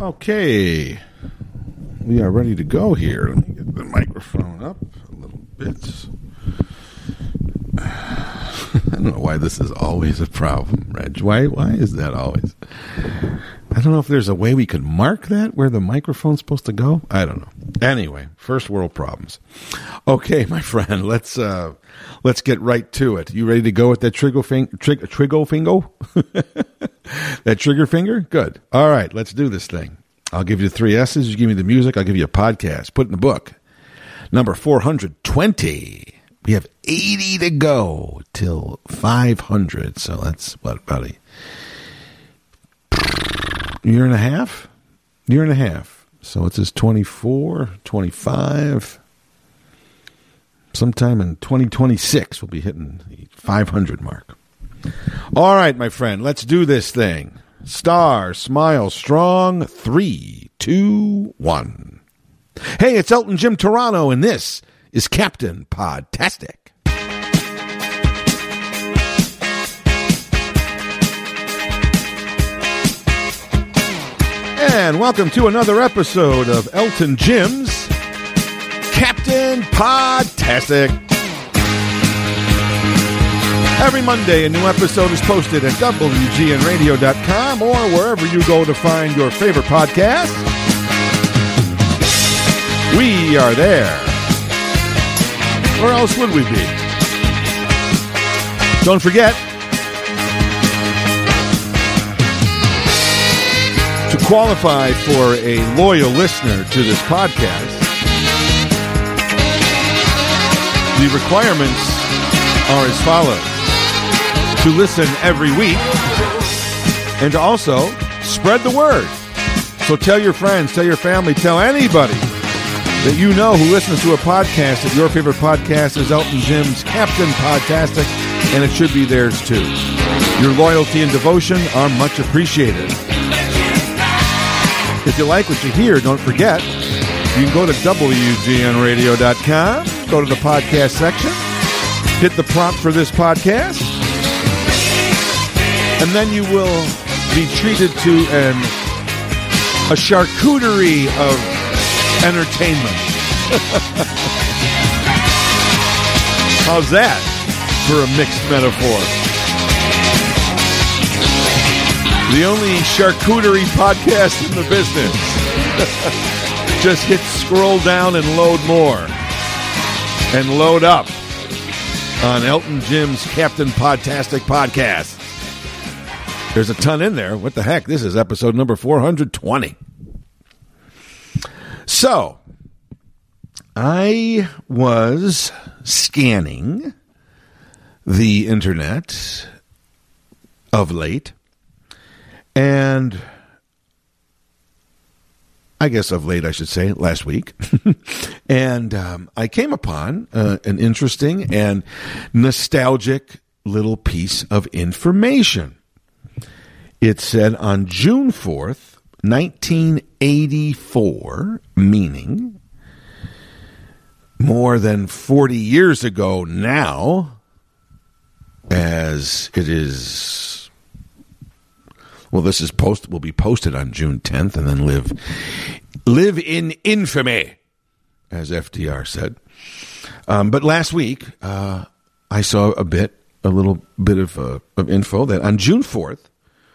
Okay, we are ready to go here. Let me get the microphone up a little bit. I don't know why this is always a problem, Reg. Why is that always? I don't know if there's a way we could mark that where the microphone's supposed to go. I don't know. Anyway, first world problems. Okay, my friend, let's get right to it. You ready to go with that trigger finger? That trigger finger? Good. All right, let's do this thing. I'll give you 3 S's. You give me the music. I'll give you a podcast. Put it in the book. Number 420. We have 80 to go till 500. So that's what, about a year and a half? Year and a half. So it says 24, 25. Sometime in 2026, we'll be hitting the 500 mark. All right, my friend, let's do this thing. Star, smile, strong. 3, 2, 1. Hey, it's Elton Jim Toronto, and this is Captain Podtastic. And welcome to another episode of Elton Jim's Captain Podtastic. Every Monday, a new episode is posted at WGNradio.com or wherever you go to find your favorite podcast. We are there. Where else would we be? Don't forget to qualify for a loyal listener to this podcast. The requirements are as follows. To listen every week and to also spread the word. So tell your friends, tell your family, tell anybody that you know who listens to a podcast that your favorite podcast is Elton Jim's Captain Podtastic, and it should be theirs too. Your loyalty and devotion are much appreciated. If you like what you hear, don't forget, you can go to WGNradio.com, go to the podcast section, hit the prompt for this podcast, and then you will be treated to a charcuterie of entertainment. How's that for a mixed metaphor? The only charcuterie podcast in the business. Just hit scroll down and load more. And load up on Elton Jim's Captain Podtastic podcast. There's a ton in there. What the heck? This is episode number 420. So, I was scanning the internet of late, and I guess of late I should say, last week, and I came upon an interesting and nostalgic little piece of information. It said on June 4th, 1984, meaning more than 40 years ago now, as it is, well, this is will be posted on June 10th and then live in infamy, as FDR said. But last week, I saw a little bit of info that on June 4th,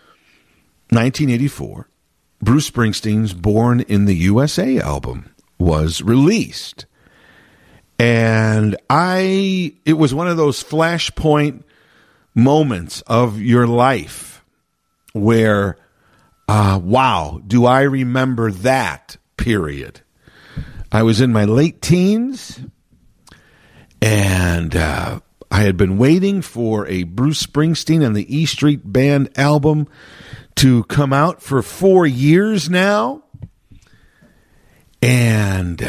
1984, Bruce Springsteen's Born in the USA album was released. And it was one of those flashpoint moments of your life where, wow, do I remember that period? I was in my late teens, and I had been waiting for a Bruce Springsteen and the E Street Band album to come out for 4 years now. And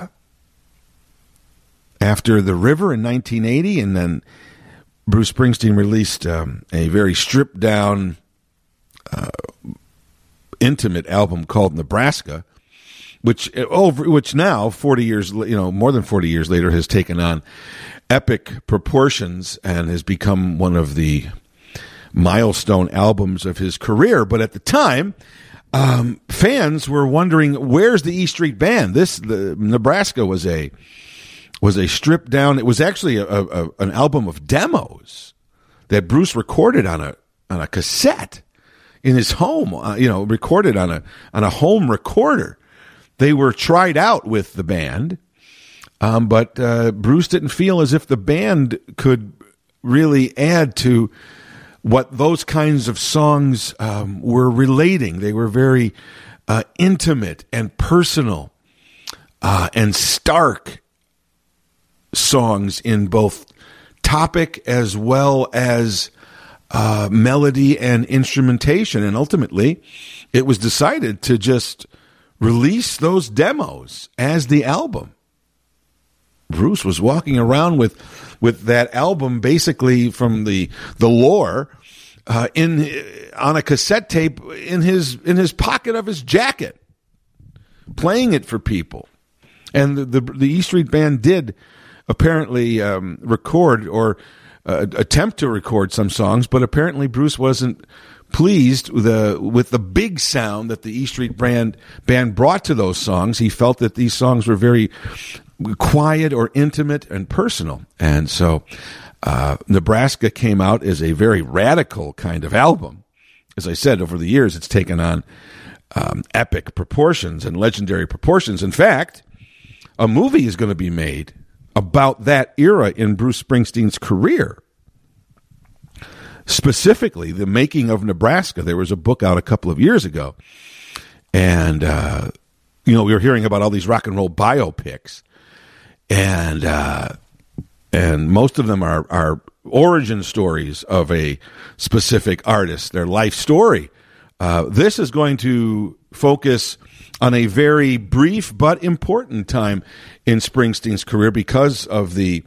after The River in 1980, and then Bruce Springsteen released a very stripped down, intimate album called Nebraska, which now 40 years, more than 40 years later, has taken on epic proportions and has become one of the milestone albums of his career. But at the time, fans were wondering, where's the E Street Band? Nebraska was a stripped down. It was actually an album of demos that Bruce recorded on a cassette in his home. Recorded on a home recorder. They were tried out with the band, but Bruce didn't feel as if the band could really add to what those kinds of songs were relating. They were very intimate and personal and stark songs in both topic as well as melody and instrumentation. And ultimately, it was decided to just release those demos as the album. Bruce was walking around with that album basically from the lore on a cassette tape in his pocket of his jacket, playing it for people. And the E Street Band did apparently record or attempt to record some songs, but apparently Bruce wasn't pleased with the big sound that the E Street Band brought to those songs. He felt that these songs were very quiet or intimate and personal. And so Nebraska came out as a very radical kind of album. As I said, over the years, it's taken on epic proportions and legendary proportions. In fact, a movie is going to be made about that era in Bruce Springsteen's career. Specifically, the making of Nebraska. There was a book out a couple of years ago. And, we were hearing about all these rock and roll biopics. And most of them are origin stories of a specific artist, their life story. This is going to focus on a very brief but important time in Springsteen's career because of the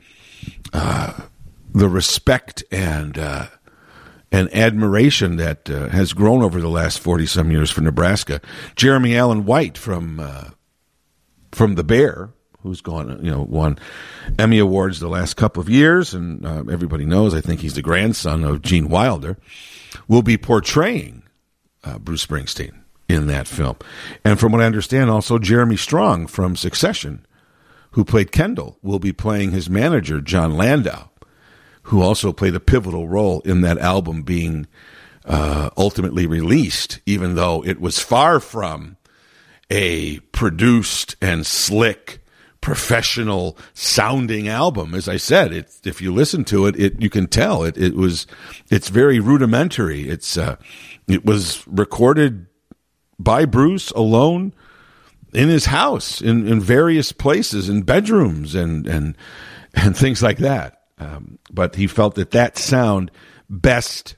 respect and admiration that has grown over the last 40-some years for Nebraska. Jeremy Allen White from The Bear, who's won Emmy Awards the last couple of years, and everybody knows, I think he's the grandson of Gene Wilder, will be portraying Bruce Springsteen in that film. And from what I understand, also Jeremy Strong from Succession, who played Kendall, will be playing his manager, John Landau, who also played a pivotal role in that album being ultimately released, even though it was far from a produced and slick, professional sounding album. As I said, if you listen to it, you can tell it's very rudimentary. It was recorded by Bruce alone in his house, in various places, in bedrooms and things like that. But he felt that sound best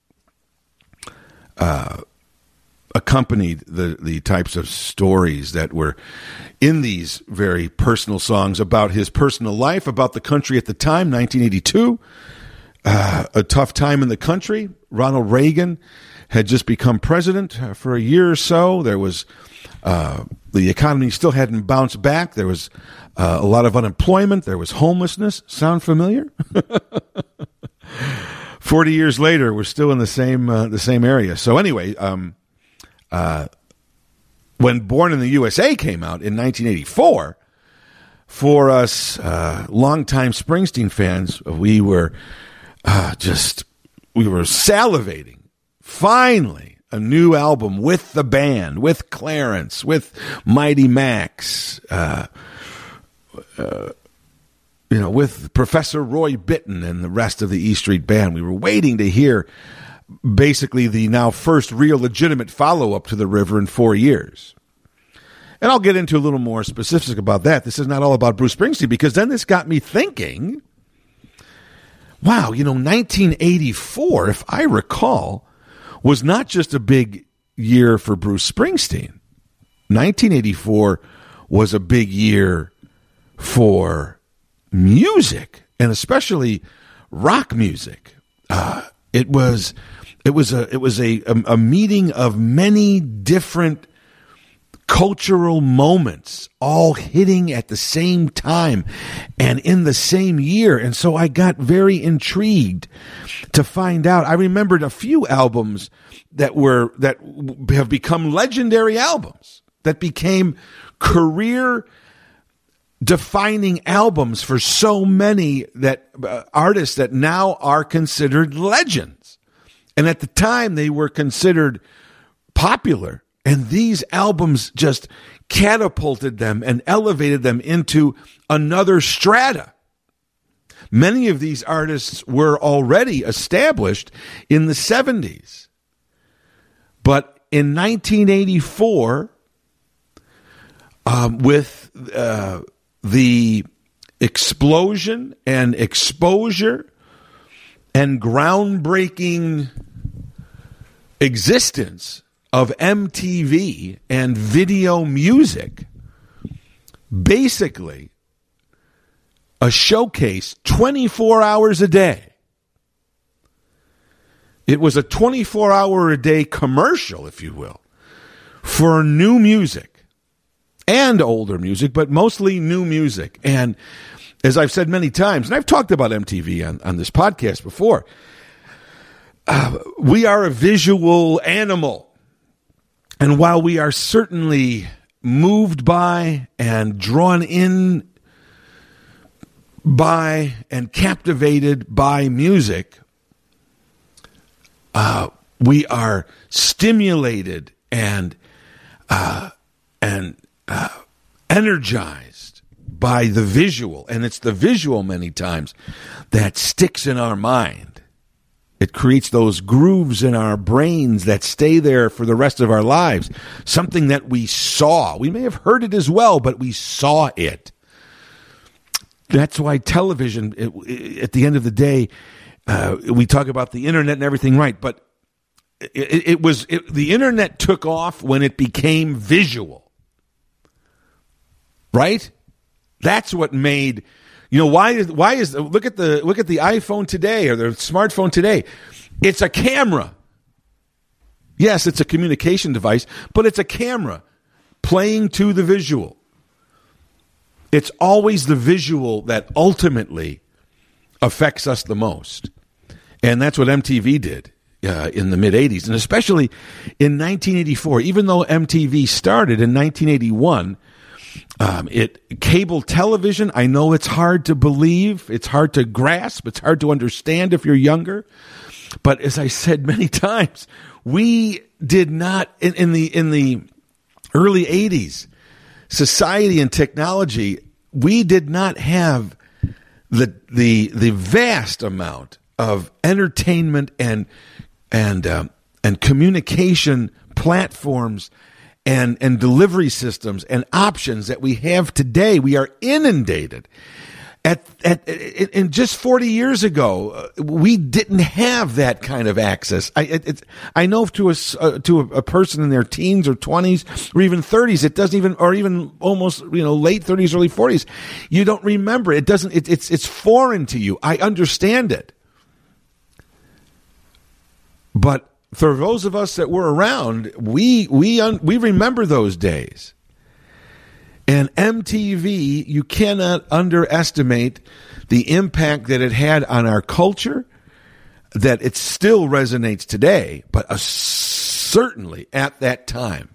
accompanied the types of stories that were in these very personal songs about his personal life, about the country at the time, 1982, a tough time in the country. Ronald Reagan had just become president for a year or so. There was the economy still hadn't bounced back. There was a lot of unemployment. There was homelessness. Sound familiar? 40 years later, we're still in the same area. So anyway, when Born in the USA came out in 1984, for us longtime Springsteen fans, we were salivating. Finally, a new album with the band, with Clarence, with Mighty Max, with Professor Roy Bittan and the rest of the E Street Band. We were waiting to hear basically the now first real legitimate follow-up to The River in 4 years. And I'll get into a little more specifics about that. This is not all about Bruce Springsteen, because then this got me thinking, wow, 1984, if I recall, was not just a big year for Bruce Springsteen. 1984 was a big year for music, and especially rock music. It was a meeting of many different cultural moments all hitting at the same time and in the same year. And so I got very intrigued to find out. I remembered a few albums that have become legendary albums, that became career defining albums for so many that artists that now are considered legends. And at the time they were considered popular. And these albums just catapulted them and elevated them into another strata. Many of these artists were already established in the 70s. But in 1984, with the explosion and exposure and groundbreaking existence of MTV and video music, basically a showcase 24 hours a day. It was a 24-hour-a-day commercial, if you will, for new music and older music, but mostly new music. And as I've said many times, and I've talked about MTV on this podcast before, we are a visual animal. And while we are certainly moved by and drawn in by and captivated by music, we are stimulated and energized by the visual. And it's the visual many times that sticks in our mind. It creates those grooves in our brains that stay there for the rest of our lives. Something that we saw. We may have heard it as well, but we saw it. That's why television, at the end of the day, we talk about the internet and everything, right? But the internet took off when it became visual, right? That's what made. You know, why is look at the iPhone today or the smartphone today. It's a camera. Yes, it's a communication device, but it's a camera playing to the visual. It's always the visual that ultimately affects us the most. And that's what MTV did in the mid-'80s, and especially in 1984. Even though MTV started in 1981, cable television, I know it's hard to believe, it's hard to grasp, it's hard to understand if you're younger. But as I said many times, we did not in the early 80s, society and technology, we did not have the vast amount of entertainment and communication platforms and delivery systems and options that we have today. We are inundated. In just 40 years ago, we didn't have that kind of access. I know to a person in their teens or 20s or even 30s, it doesn't even, or even almost, late 30s, early 40s, you don't remember. It doesn't, it's foreign to you. I understand it. But for those of us that were around, we remember those days. And MTV, you cannot underestimate the impact that it had on our culture, that it still resonates today, but certainly at that time.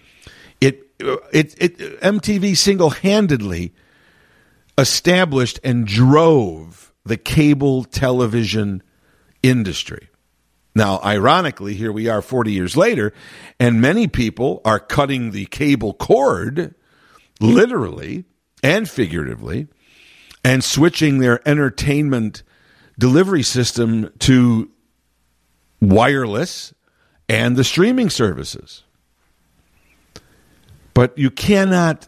MTV single-handedly established and drove the cable television industry. Now, ironically, here we are 40 years later, and many people are cutting the cable cord, literally and figuratively, and switching their entertainment delivery system to wireless and the streaming services. But you cannot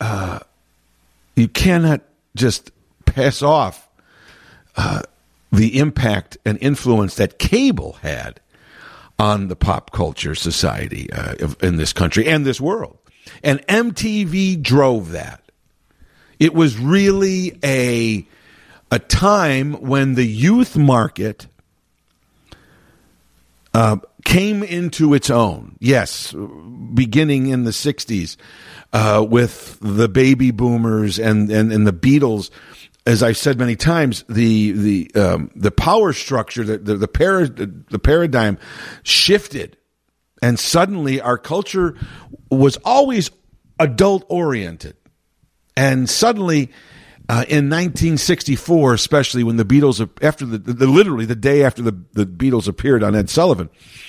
just pass off the impact and influence that cable had on the pop culture society in this country and this world. And MTV drove that. It was really a time when the youth market came into its own. Yes, beginning in the 60s with the baby boomers and the Beatles. As I've said many times, the power structure, the paradigm shifted, and suddenly our culture was always adult oriented, and suddenly in 1964, especially when the Beatles, after literally the day after the Beatles appeared on Ed Sullivan,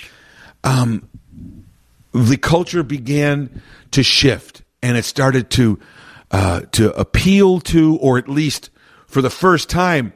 the culture began to shift, and it started to appeal to, or at least for the first time,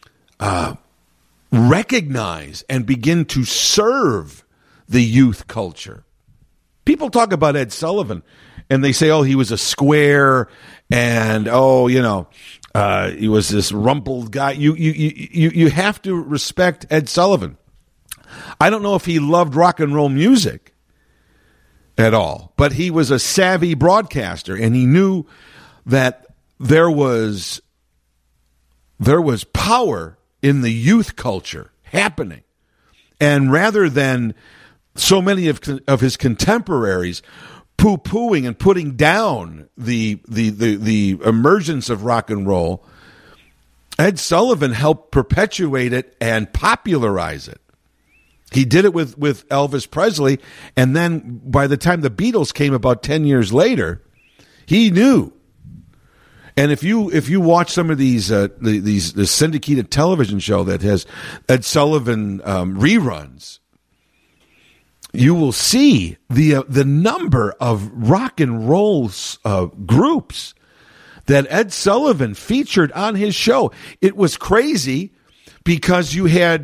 recognize and begin to serve the youth culture. People talk about Ed Sullivan, and they say, "Oh, he was a square," and he was this rumpled guy. You have to respect Ed Sullivan. I don't know if he loved rock and roll music at all, but he was a savvy broadcaster, and he knew that there was power in the youth culture happening. And rather than so many of his contemporaries poo-pooing and putting down the emergence of rock and roll, Ed Sullivan helped perpetuate it and popularize it. He did it with Elvis Presley, and then by the time the Beatles came about 10 years later, he knew. And if you watch some of the syndicated television show that has Ed Sullivan reruns, you will see the number of rock and roll groups that Ed Sullivan featured on his show. It was crazy because you had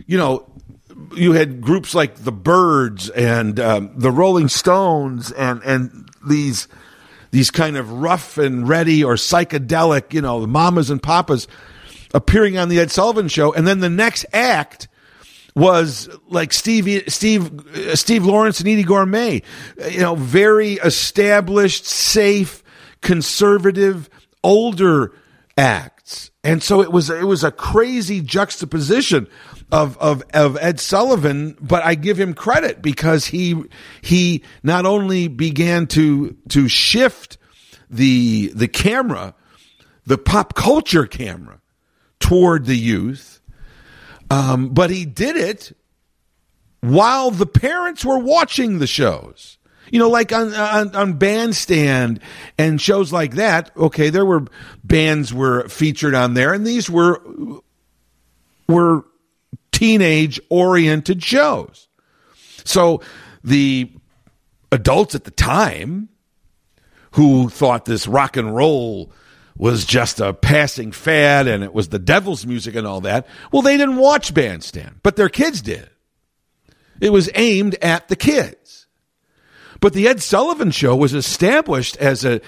groups like the Byrds and the Rolling Stones and these kind of rough and ready or psychedelic, the mamas and papas appearing on the Ed Sullivan Show, and then the next act was like Steve Lawrence and Edie Gourmet, very established, safe, conservative, older acts. And so it was a crazy juxtaposition of Ed Sullivan, but I give him credit because he not only began to shift the camera, the pop culture camera, toward the youth, but he did it while the parents were watching the shows. Like on Bandstand and shows like that. Okay, there were bands were featured on there, and these were teenage-oriented shows. So the adults at the time who thought this rock and roll was just a passing fad and it was the devil's music and all that, well, they didn't watch Bandstand, but their kids did. It was aimed at the kids. But the Ed Sullivan Show was established as a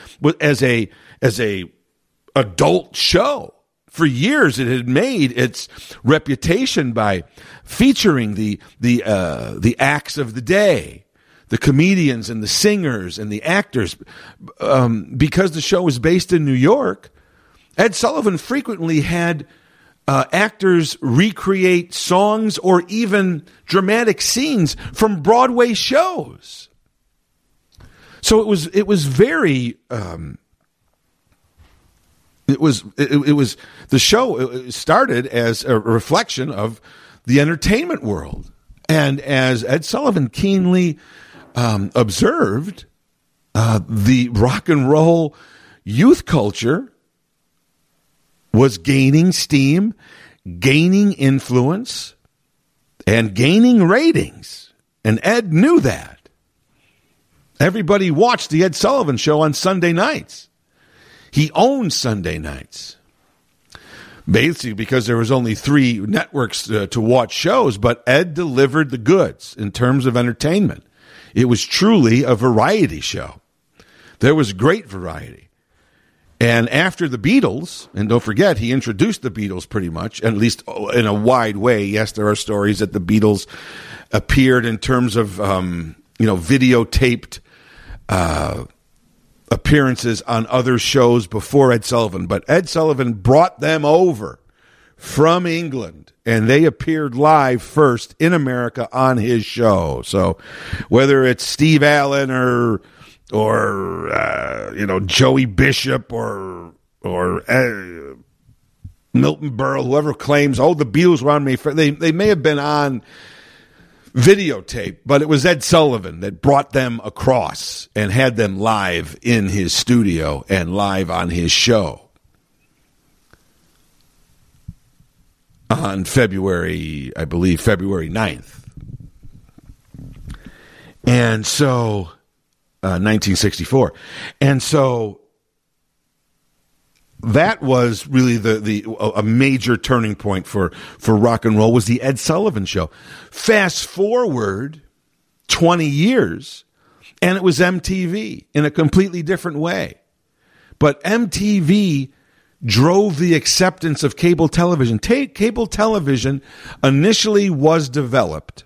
adult show. For years, it had made its reputation by featuring the acts of the day, the comedians and the singers and the actors. Because the show was based in New York, Ed Sullivan frequently had actors recreate songs or even dramatic scenes from Broadway shows. So it was very. It was the show started as a reflection of the entertainment world, and as Ed Sullivan keenly observed, the rock and roll youth culture was gaining steam, gaining influence, and gaining ratings, and Ed knew that. Everybody watched the Ed Sullivan Show on Sunday nights. He owned Sunday nights, basically because there was only 3 networks to watch shows, but Ed delivered the goods in terms of entertainment. It was truly a variety show. There was great variety. And after the Beatles, and don't forget, he introduced the Beatles pretty much, at least in a wide way. Yes, there are stories that the Beatles appeared in terms of, videotaped appearances on other shows before Ed Sullivan, but Ed Sullivan brought them over from England, and they appeared live first in America on his show. So whether it's Steve Allen or Joey Bishop or Milton Berle, whoever claims, the Beatles were on me, they may have been on videotape, but it was Ed Sullivan that brought them across and had them live in his studio and live on his show on February 9th. And so, 1964. And so that was really a major turning point for rock and roll, was the Ed Sullivan Show. Fast forward 20 years, and it was MTV in a completely different way. But MTV drove the acceptance of cable television. Cable television initially was developed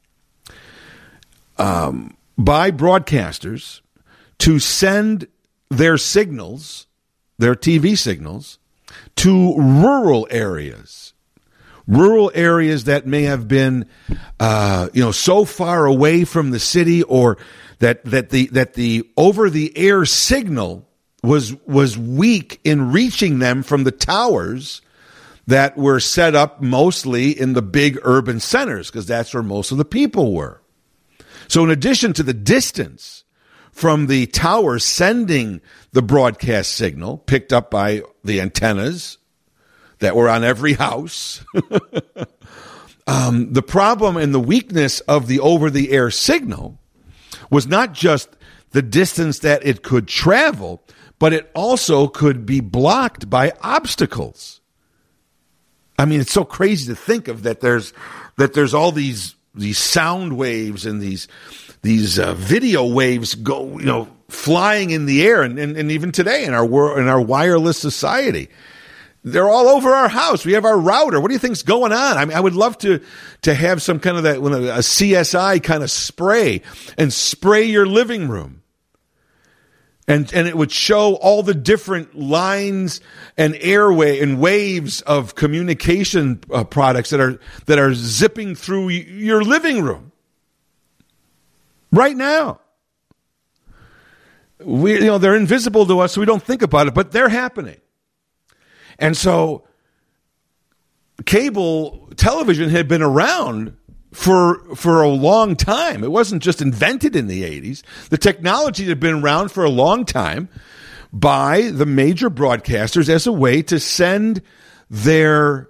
by broadcasters to send their signals, their TV signals, to rural areas that may have been, so far away from the city, or that the over the air signal was weak in reaching them from the towers that were set up mostly in the big urban centers, because that's where most of the people were. So in addition to the distance from the tower sending the broadcast signal picked up by the antennas that were on every house, the problem and the weakness of the over-the-air signal was not just the distance that it could travel, but it also could be blocked by obstacles. I mean, it's so crazy to think of that. There's all these sound waves and these video waves go, flying in the air, and even today in our wireless society, they're all over our house. We have our router. What do you think's going on? I mean, I would love to have some kind of a CSI kind of spray and spray your living room. And it would show all the different lines and airway and waves of communication products that are zipping through your living room right now. They're invisible to us, so we don't think about it, but they're happening. And so cable television had been around for a long time. It wasn't just invented in the 80s. The technology had been around for a long time by the major broadcasters as a way to send their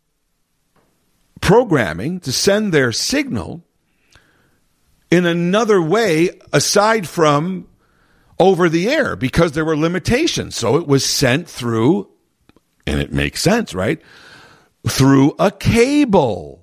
programming, to send their signal in another way aside from over the air, because there were limitations. So it was sent through, and it makes sense, right? Through a cable.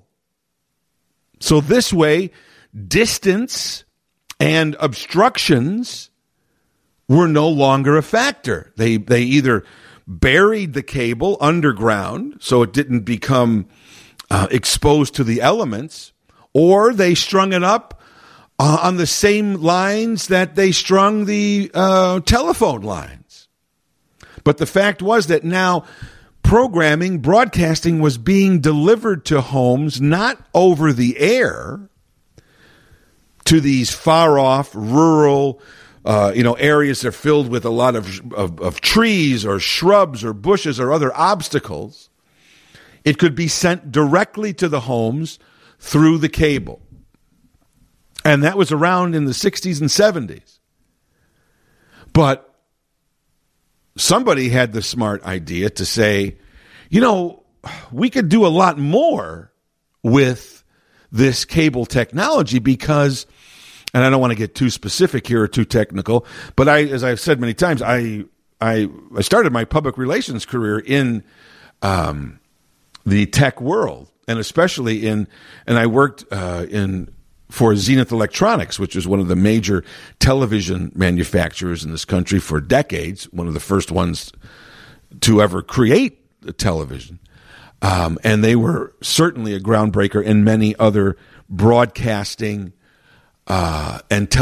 So this way, distance and obstructions were no longer a factor. They either buried the cable underground so it didn't become exposed to the elements, or they strung it up on the same lines that they strung the telephone lines. But the fact was that now broadcasting was being delivered to homes, not over the air, to these far off rural, areas that are filled with a lot of trees or shrubs or bushes or other obstacles. It could be sent directly to the homes through the cable. And that was around in the 60s and 70s. But somebody had the smart idea to say, we could do a lot more with this cable technology because, and I don't want to get too specific here or too technical, but as I've said many times, I started my public relations career in the tech world, and especially and I worked for Zenith Electronics, which is one of the major television manufacturers in this country for decades, one of the first ones to ever create a television. And they were certainly a groundbreaker in many other broadcasting and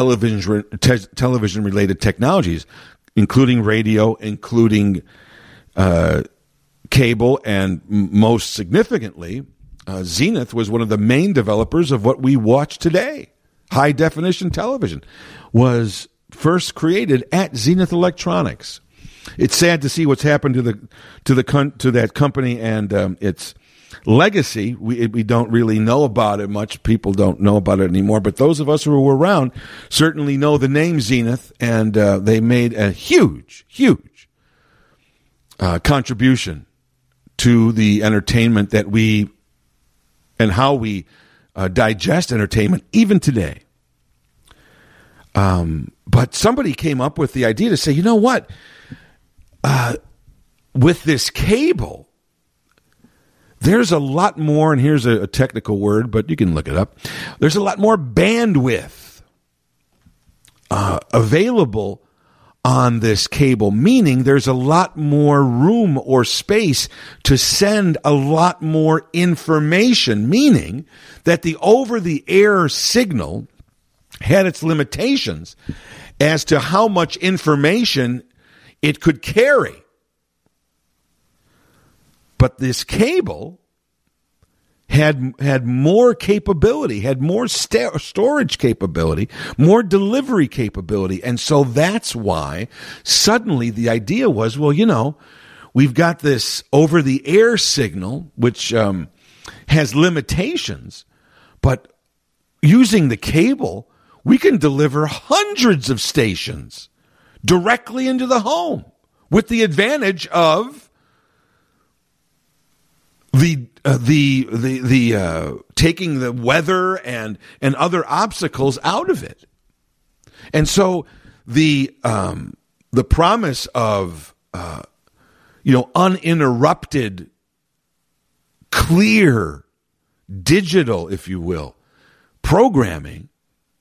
television-related technologies, including radio, including cable, and most significantly, Zenith was one of the main developers of what we watch today. High definition television was first created at Zenith Electronics. It's sad to see what's happened to that company and its legacy. We don't really know about it much. People don't know about it anymore. But those of us who were around certainly know the name Zenith, and they made a huge contribution to the entertainment that we and how we digest entertainment even today. But somebody came up with the idea to say, you know what? With this cable, there's a lot more, and here's a technical word, but you can look it up. There's a lot more bandwidth available on this cable, meaning there's a lot more room or space to send a lot more information, meaning that the over-the-air signal had its limitations as to how much information it could carry. But this cable had more capability, had more storage capability, more delivery capability. And so that's why suddenly the idea was, well, you know, we've got this over-the-air signal, which has limitations, but using the cable, we can deliver hundreds of stations directly into the home with the advantage of the taking the weather and other obstacles out of it. And so the promise of uninterrupted, clear, digital, if you will, programming,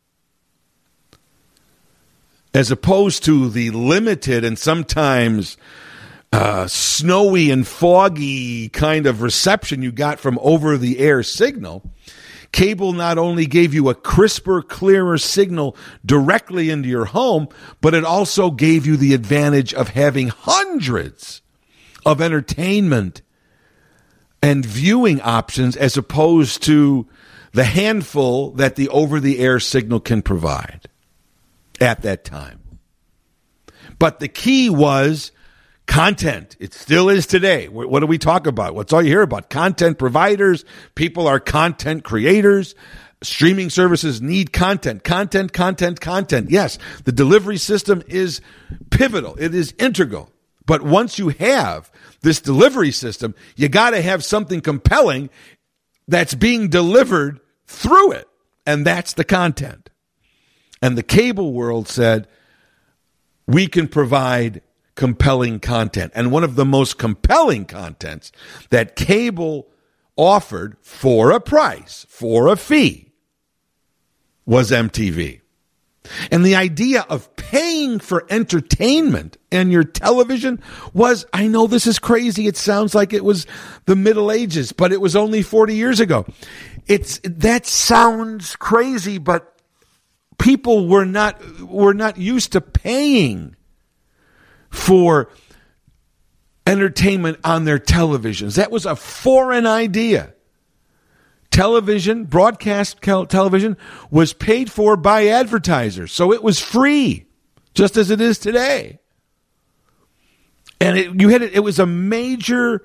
as opposed to the limited and sometimes snowy and foggy kind of reception you got from over-the-air signal, cable not only gave you a crisper, clearer signal directly into your home, but it also gave you the advantage of having hundreds of entertainment and viewing options as opposed to the handful that the over-the-air signal can provide at that time. But the key was content. It still is today. What do we talk about? What's all you hear about? Content providers. People are content creators. Streaming services need content. Content. Yes, the delivery system is pivotal. It is integral. But once you have this delivery system, you got to have something compelling that's being delivered through it. And that's the content. And the cable world said, we can provide compelling content. And one of the most compelling contents that cable offered for a price, for a fee, was MTV. And the idea of paying for entertainment and your television was, I know this is crazy. It sounds like it was the Middle Ages, but it was only 40 years ago. That sounds crazy, but people were not used to paying for entertainment on their televisions. That was a foreign idea. Television, broadcast television, was paid for by advertisers, so it was free, just as it is today. And it was a major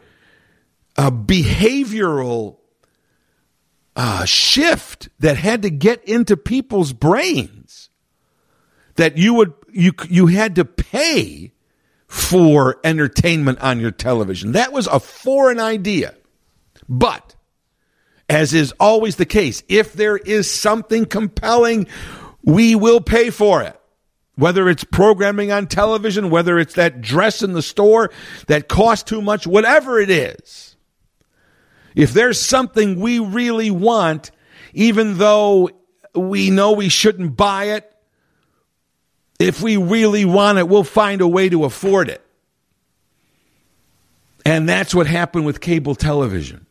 behavioral shift that had to get into people's brains, that you had to pay for entertainment on your television. That was a foreign idea. But, as is always the case, if there is something compelling, we will pay for it. Whether it's programming on television, whether it's that dress in the store that costs too much, whatever it is. If there's something we really want, even though we know we shouldn't buy it, if we really want it, we'll find a way to afford it. And that's what happened with cable television.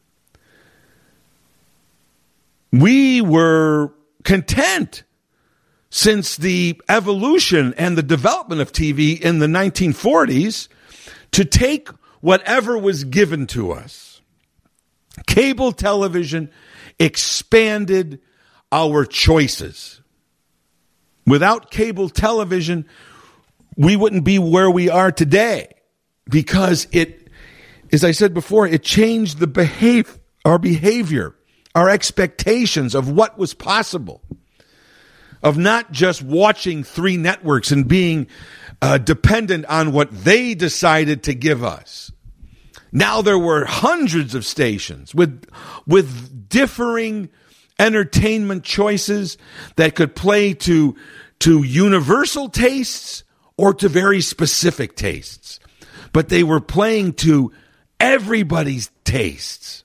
We were content since the evolution and the development of TV in the 1940s to take whatever was given to us. Cable television expanded our choices. Without cable television, we wouldn't be where we are today, because it, as I said before, it changed our behavior, our expectations of what was possible, of not just watching 3 networks and being dependent on what they decided to give us. Now there were hundreds of stations with differing entertainment choices that could play to universal tastes or to very specific tastes. But they were playing to everybody's tastes.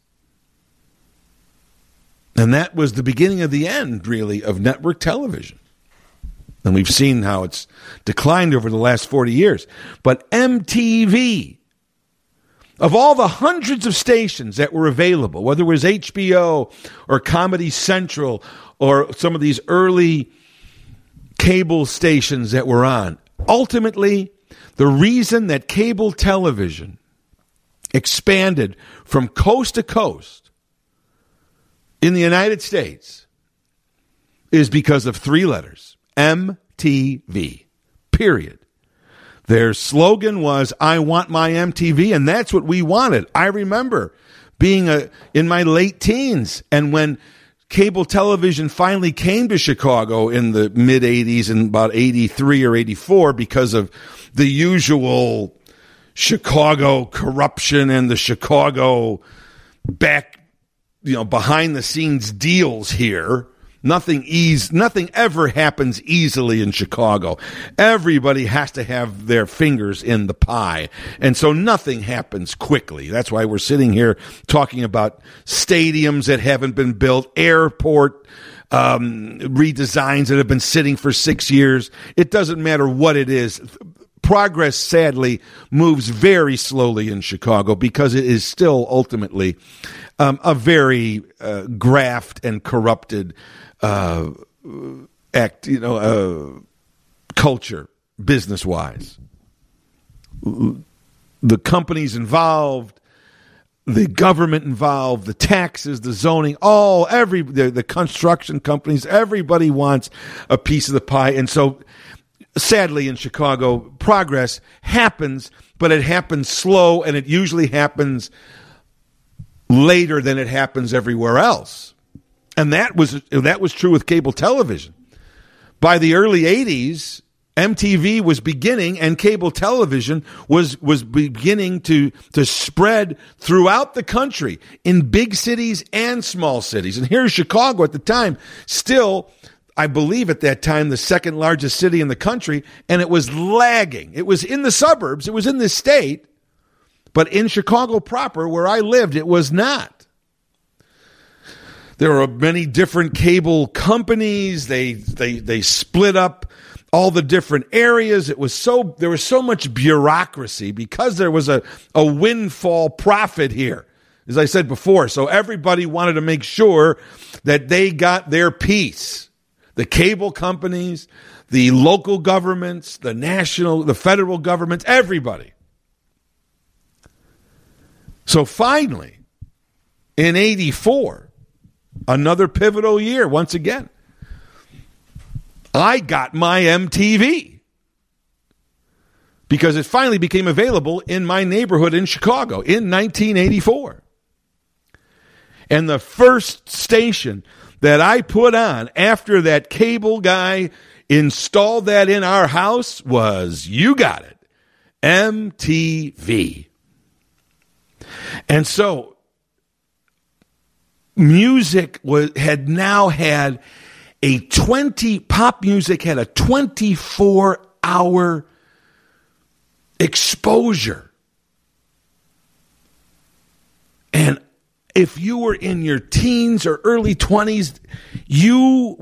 And that was the beginning of the end, really, of network television. And we've seen how it's declined over the last 40 years. But MTV, of all the hundreds of stations that were available, whether it was HBO or Comedy Central or some of these early cable stations that were on, ultimately, the reason that cable television expanded from coast to coast in the United States is because of 3 letters, MTV, period. Their slogan was, I want my MTV, and that's what we wanted. I remember being in my late teens, and when cable television finally came to Chicago in the mid-'80s, in about 83 or 84, because of the usual Chicago corruption and the Chicago behind-the-scenes deals here. Nothing ever happens easily in Chicago. Everybody has to have their fingers in the pie. And so nothing happens quickly. That's why we're sitting here talking about stadiums that haven't been built, airport redesigns that have been sitting for 6 years. It doesn't matter what it is. Progress, sadly, moves very slowly in Chicago because it is still ultimately a very graft and corrupted culture, business-wise. The companies involved, the government involved, the taxes, the zoning, the construction companies, everybody wants a piece of the pie. And so, sadly, in Chicago, progress happens, but it happens slow, and it usually happens later than it happens everywhere else. And that was true with cable television. By the early 80s, MTV was beginning, and cable television was beginning to spread throughout the country in big cities and small cities. And here's Chicago at the time, still, I believe at that time, the second largest city in the country, and it was lagging. It was in the suburbs. It was in the state. But in Chicago proper, where I lived, it was not. There were many different cable companies. They split up all the different areas. There was so much bureaucracy because there was a windfall profit here, as I said before. So everybody wanted to make sure that they got their piece. The cable companies, the local governments, the federal governments, everybody. So finally, in 84, another pivotal year, once again, I got my MTV because it finally became available in my neighborhood in Chicago in 1984. And the first station that I put on after that cable guy installed that in our house was, you got it, MTV. And so music had now had pop music had a 24-hour exposure. And if you were in your teens or early 20s, you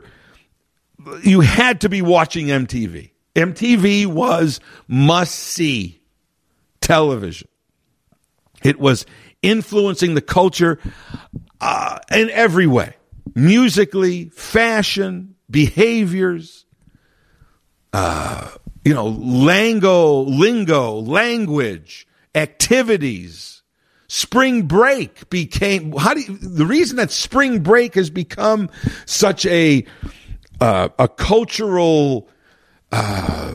had to be watching MTV. MTV was must-see television. It was influencing the culture in every way. Musically, fashion, behaviors, lingo, language, activities. Spring break became the reason that spring break has become such a cultural, I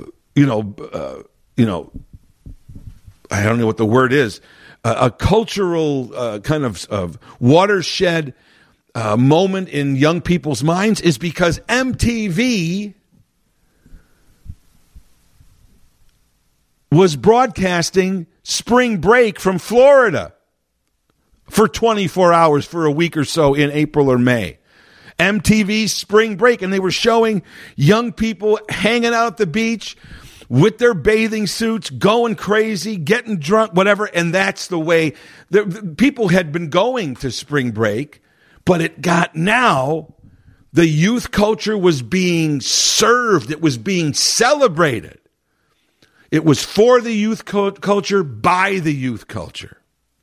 don't know what the word is, a cultural kind of watershed moment in young people's minds is because MTV was broadcasting spring break from Florida for 24 hours for a week or so in April or May. MTV spring break, and they were showing young people hanging out at the beach with their bathing suits, going crazy, getting drunk, whatever. And that's the way the people had been going to spring break, but it got now the youth culture was being served. It was being celebrated. It was for the youth culture, by the youth culture.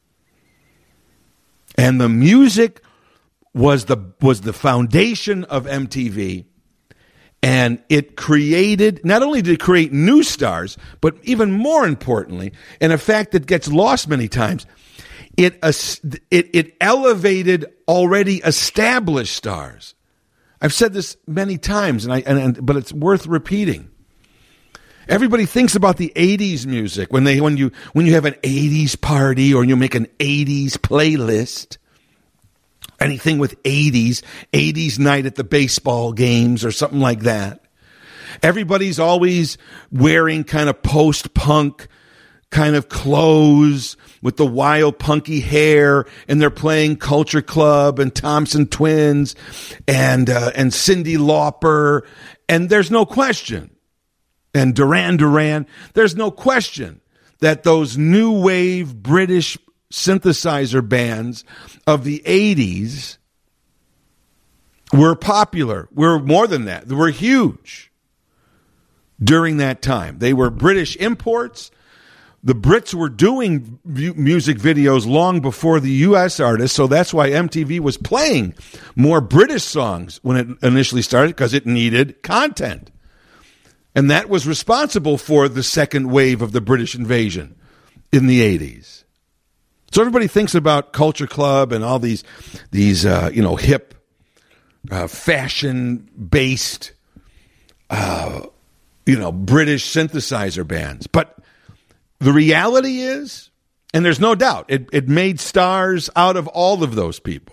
And the music was the foundation of MTV. And it created, not only did it create new stars, but even more importantly, and a fact that gets lost many times, it elevated already established stars. I've said this many times, but it's worth repeating. Everybody thinks about the 80s music when you have an 80s party or you make an 80s playlist. Anything with 80s night at the baseball games or something like that. Everybody's always wearing kind of post-punk kind of clothes with the wild punky hair, and they're playing Culture Club and Thompson Twins and Cyndi Lauper, and there's no question. And Duran Duran, there's no question that those new wave British synthesizer bands of the 80s were popular. Were more than that. They were huge during that time. They were British imports. The Brits were doing music videos long before the U.S. artists, so that's why MTV was playing more British songs when it initially started, because it needed content. And that was responsible for the second wave of the British invasion in the 80s. So everybody thinks about Culture Club and all these hip, fashion-based, British synthesizer bands. But the reality is, and there's no doubt, it made stars out of all of those people.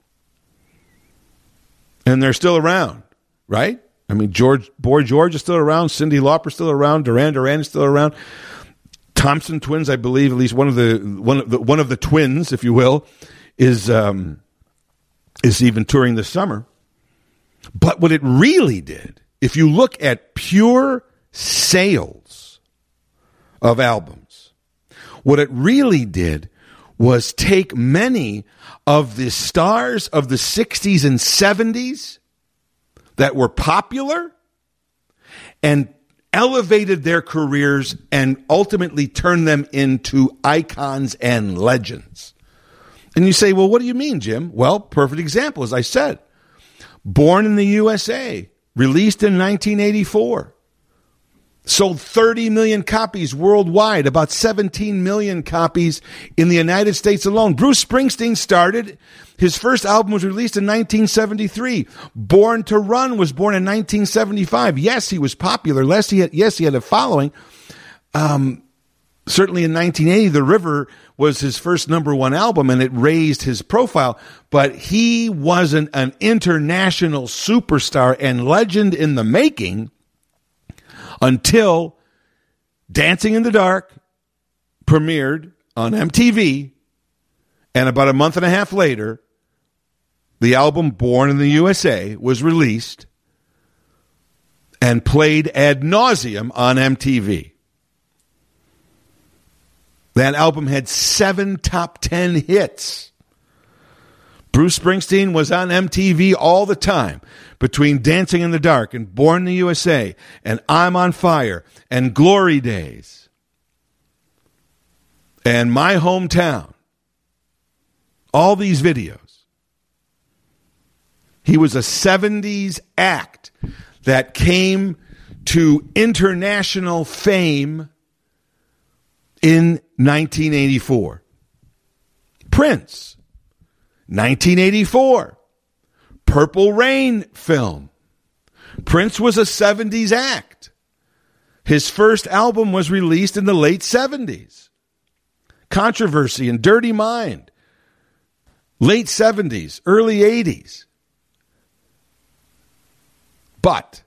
And they're still around, right? I mean, Boy George is still around. Cyndi Lauper is still around. Duran Duran is still around. Thompson Twins, I believe, at least one of the twins, if you will, is even touring this summer. But what it really did, if you look at pure sales of albums, what it really did was take many of the stars of the 60s and 70s that were popular and elevated their careers and ultimately turned them into icons and legends. And you say, well, what do you mean, Jim? Well, perfect example, as I said. Born in the USA, released in 1984. Sold 30 million copies worldwide, about 17 million copies in the United States alone. Bruce Springsteen started, his first album was released in 1973. Born to Run was born in 1975. Yes, he was popular. Yes, he had a following. Certainly in 1980, The River was his first number one album, and it raised his profile. But he wasn't an international superstar and legend in the making until Dancing in the Dark premiered on MTV, and about a month and a half later, the album Born in the USA was released and played ad nauseum on MTV. That album had 7 top 10 hits. Bruce Springsteen was on MTV all the time between Dancing in the Dark and Born in the USA and I'm on Fire and Glory Days and My Hometown. All these videos. He was a 70s act that came to international fame in 1984. Prince, 1984. Purple Rain film. Prince was a 70s act. His first album was released in the late 70s. Controversy and Dirty Mind. Late 70s, early 80s. But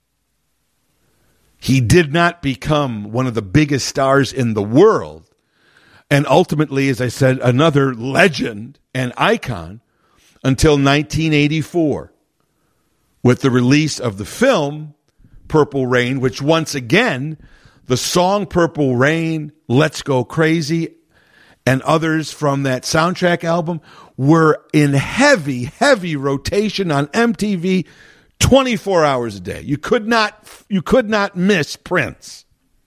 he did not become one of the biggest stars in the world. And ultimately, as I said, another legend and icon until 1984 with the release of the film Purple Rain, which once again, the song Purple Rain, Let's Go Crazy, and others from that soundtrack album were in heavy, heavy rotation on MTV 24 hours a day. You could not miss Prince.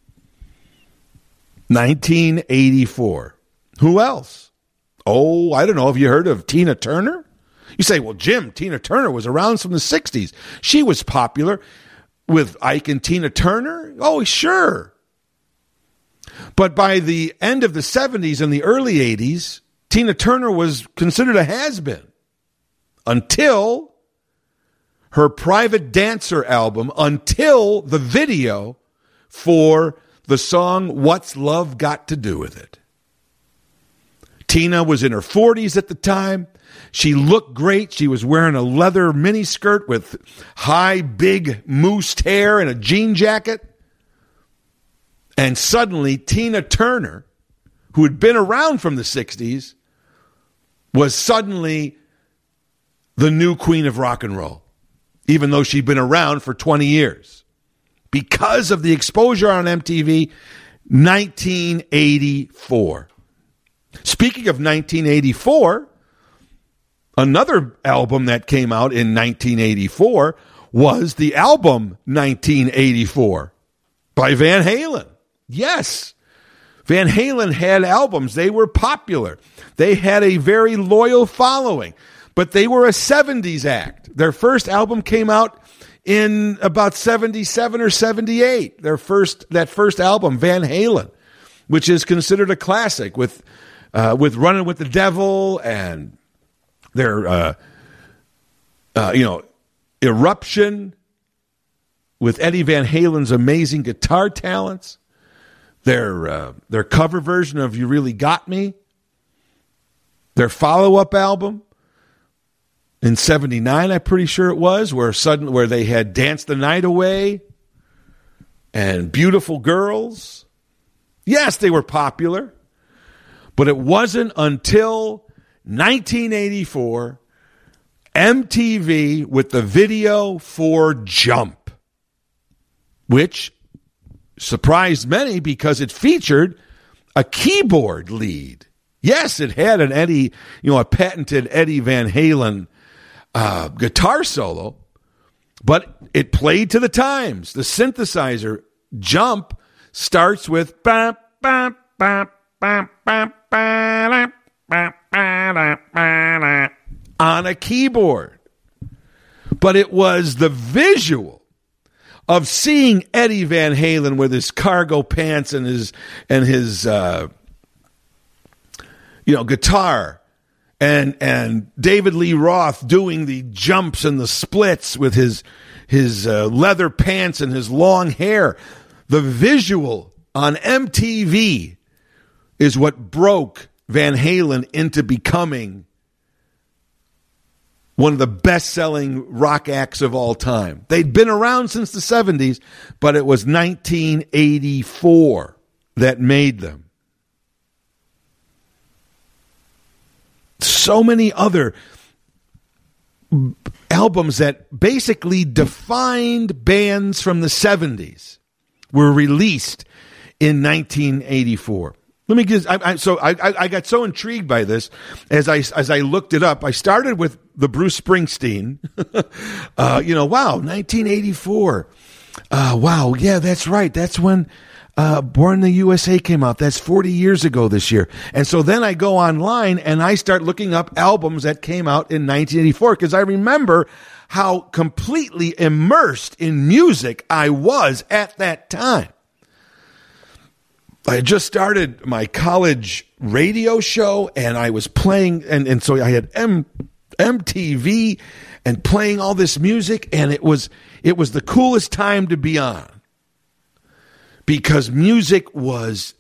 1984. Who else? Oh, I don't know. Have you heard of Tina Turner? You say, well, Jim, Tina Turner was around from the 60s. She was popular with Ike and Tina Turner. Oh, sure. But by the end of the 70s and the early 80s, Tina Turner was considered a has-been until her Private Dancer album, until the video for the song What's Love Got to Do with It. Tina was in her 40s at the time. She looked great. She was wearing a leather miniskirt with high, big, moosed hair and a jean jacket. And suddenly, Tina Turner, who had been around from the 60s, was suddenly the new queen of rock and roll, even though she'd been around for 20 years. Because of the exposure on MTV, 1984. Speaking of 1984, another album that came out in 1984 was the album 1984 by Van Halen. Yes, Van Halen had albums. They were popular. They had a very loyal following, but they were a 70s act. Their first album came out in about 77 or 78. That first album, Van Halen, which is considered a classic with Running with the Devil and their Eruption with Eddie Van Halen's amazing guitar talents. Their cover version of You Really Got Me. Their follow-up album in 79, I'm pretty sure it was, where they had Dance the Night Away and Beautiful Girls. Yes, they were popular, but it wasn't until 1984 MTV with the video for Jump, which surprised many because it featured a keyboard lead. Yes, it had a patented Eddie Van Halen guitar solo, but it played to the times. The synthesizer Jump starts with on a keyboard. But it was the visual of seeing Eddie Van Halen with his cargo pants and his guitar, and David Lee Roth doing the jumps and the splits with his leather pants and his long hair. The visual on MTV is what broke Van Halen into becoming one of the best-selling rock acts of all time. They'd been around since the 70s, but it was 1984 that made them. So many other albums that basically defined bands from the 70s were released in 1984. Let me give. I got so intrigued by this as I looked it up. I started with the Bruce Springsteen. Wow, 1984. Wow, yeah, that's right. That's when Born in the USA came out. That's 40 years ago this year. And so then I go online and I start looking up albums that came out in 1984 because I remember how completely immersed in music I was at that time. I had just started my college radio show, and I was playing, and so I had MTV and playing all this music, and it was the coolest time to be on, because music was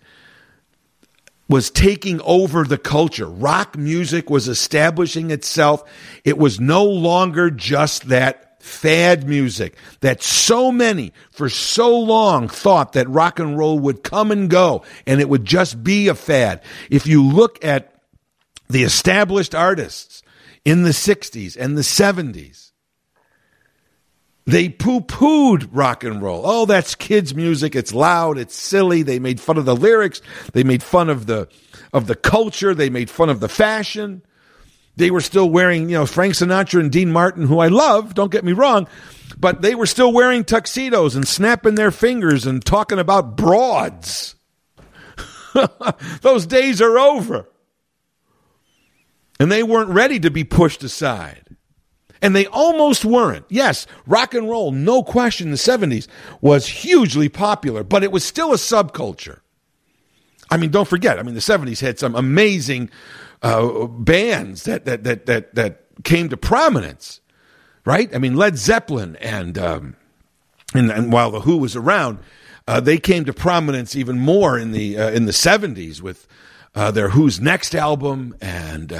taking over the culture. Rock music was establishing itself. It was no longer just that fad music that so many for so long thought that rock and roll would come and go and it would just be a fad. If you look at the established artists in the 60s and the 70s, they poo-pooed rock and roll. Oh, that's kids' music. It's loud. It's silly. They made fun of the lyrics. They made fun of the culture. They made fun of the fashion. They were still wearing, Frank Sinatra and Dean Martin, who I love, don't get me wrong, but they were still wearing tuxedos and snapping their fingers and talking about broads. Those days are over. And they weren't ready to be pushed aside. And they almost weren't. Yes, rock and roll, no question, in the 70s was hugely popular, but it was still a subculture. I mean, don't forget, the 70s had some amazing bands that came to prominence, right? Led Zeppelin and while the Who was around, they came to prominence even more in the 70s with their Who's Next album and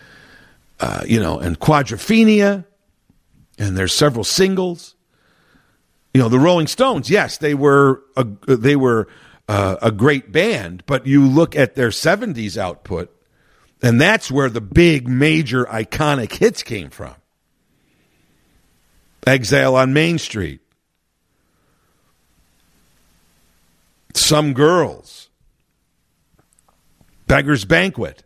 Quadrophenia, and there's several singles. The Rolling Stones, yes, they were a great band, but you look at their 70s output, and that's where the big, major, iconic hits came from. Exile on Main Street. Some Girls. Beggar's Banquet.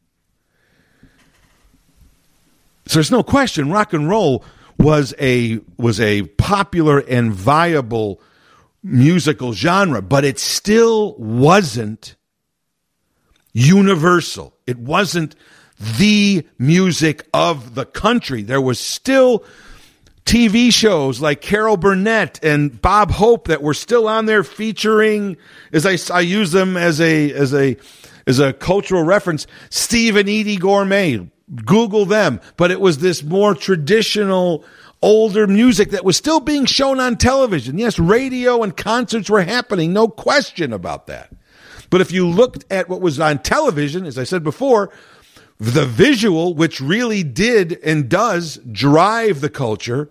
So there's no question rock and roll was a popular and viable musical genre, but it still wasn't universal. It wasn't the music of the country. There was still TV shows like Carol Burnett and Bob Hope that were still on there featuring, as I use them as a cultural reference, Steve and Edie Gourmet. Google them. But it was this more traditional, older music that was still being shown on television. Yes, radio and concerts were happening, no question about that. But if you looked at what was on television, as I said before, the visual, which really did and does drive the culture,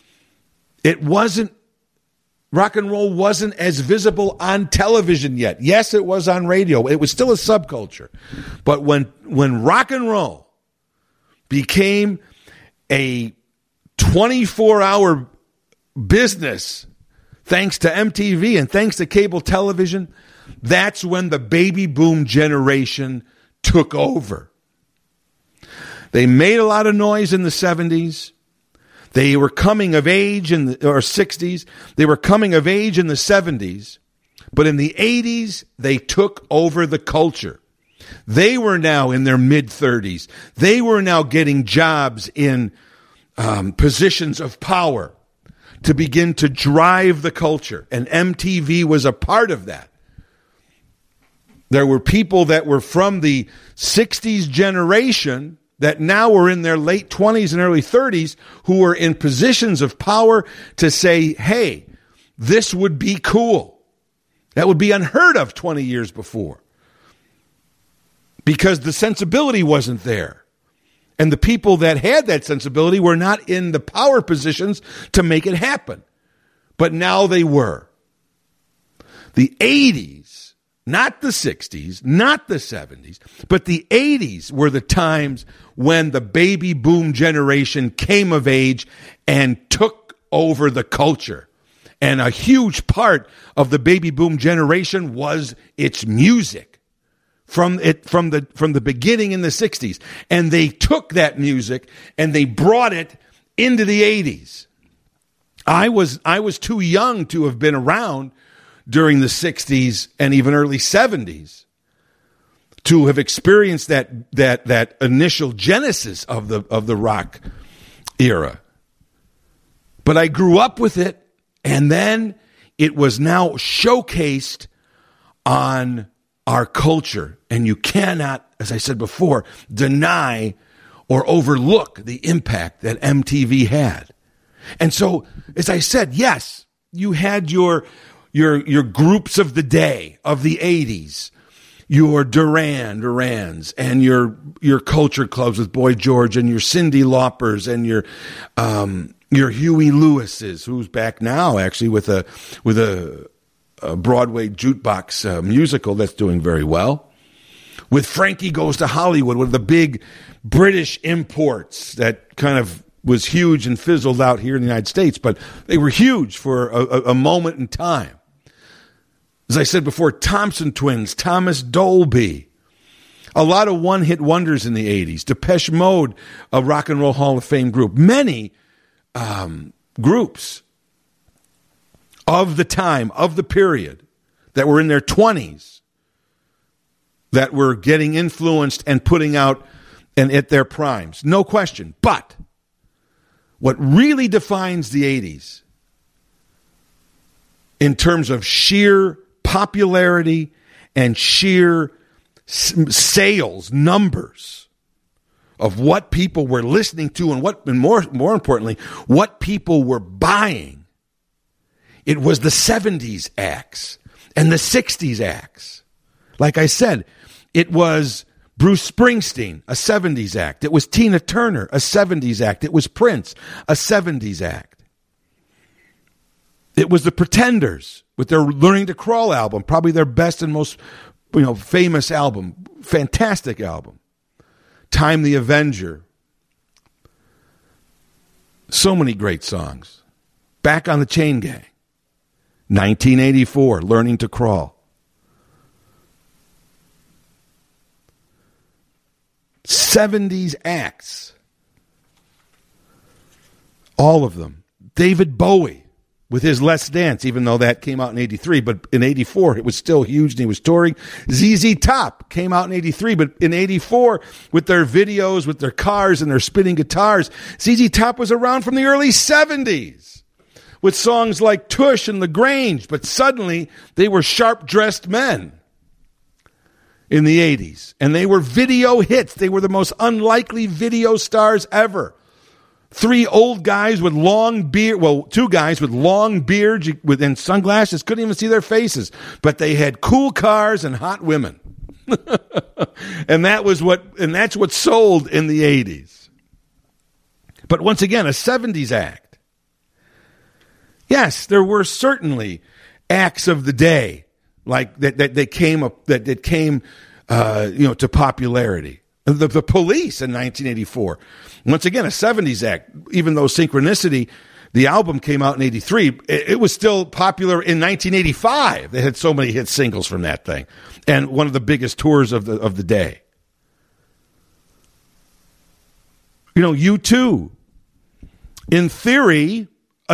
rock and roll wasn't as visible on television yet. Yes, it was on radio. It was still a subculture. But when rock and roll became a 24-hour business, thanks to MTV and thanks to cable television, that's when the baby boom generation took over. They made a lot of noise in the 70s. They were coming of age in the 60s. They were coming of age in the 70s. But in the 80s, they took over the culture. They were now in their mid-30s. They were now getting jobs in positions of power to begin to drive the culture. And MTV was a part of that. There were people that were from the 60s generation that now were in their late 20s and early 30s who were in positions of power to say, hey, this would be cool. That would be unheard of 20 years before. Because the sensibility wasn't there. And the people that had that sensibility were not in the power positions to make it happen. But now they were. The 80s, not the 60s, not the 70s, but the 80s were the times when the baby boom generation came of age and took over the culture. And a huge part of the baby boom generation was its music. From the beginning in the 60s. And they took that music and they brought it into the 80s. I was too young to have been around during the 60s and even early 70s to have experienced that initial genesis of the rock era. But I grew up with it, and then it was now showcased on our culture, and you cannot, as I said before, deny or overlook the impact that MTV had. And so, as I said, yes, you had your groups of the day of the 80s, your Durans and your culture clubs with Boy George and your Cyndi Laupers and your Huey Lewis's, who's back now actually with a Broadway jukebox musical that's doing very well. With Frankie Goes to Hollywood, one of the big British imports that kind of was huge and fizzled out here in the United States, but they were huge for a moment in time. As I said before, Thompson Twins, Thomas Dolby, a lot of one-hit wonders in the 80s. Depeche Mode, a Rock and Roll Hall of Fame group. Many groups of the time, of the period, that were in their 20s, that were getting influenced and putting out and at their primes. No question. But what really defines the 80s in terms of sheer popularity and sheer sales numbers of what people were listening to and more importantly, what people were buying, it was the 70s acts and the 60s acts. Like I said, it was Bruce Springsteen, a 70s act. It was Tina Turner, a 70s act. It was Prince, a 70s act. It was the Pretenders with their Learning to Crawl album, probably their best and most famous album. Fantastic album. Time the Avenger. So many great songs. Back on the Chain Gang. 1984, Learning to Crawl. 70s acts. All of them. David Bowie with his Let's Dance, even though that came out in 83, but in 84 it was still huge and he was touring. ZZ Top came out in 83, but in 84 with their videos, with their cars and their spinning guitars, ZZ Top was around from the early 70s with songs like Tush and LaGrange, but suddenly they were sharp-dressed men in the 80s, and they were video hits. They were the most unlikely video stars ever. Three old guys with long beard, well, two guys with long beards and sunglasses, couldn't even see their faces, but they had cool cars and hot women. and that's what sold in the 80s. But once again, a 70s act. Yes, there were certainly acts of the day like that came to popularity. The Police in 1984. Once again, a 70s act. Even though Synchronicity, the album came out in 83, it was still popular in 1985. They had so many hit singles from that thing. And one of the biggest tours of the day. U2. In theory,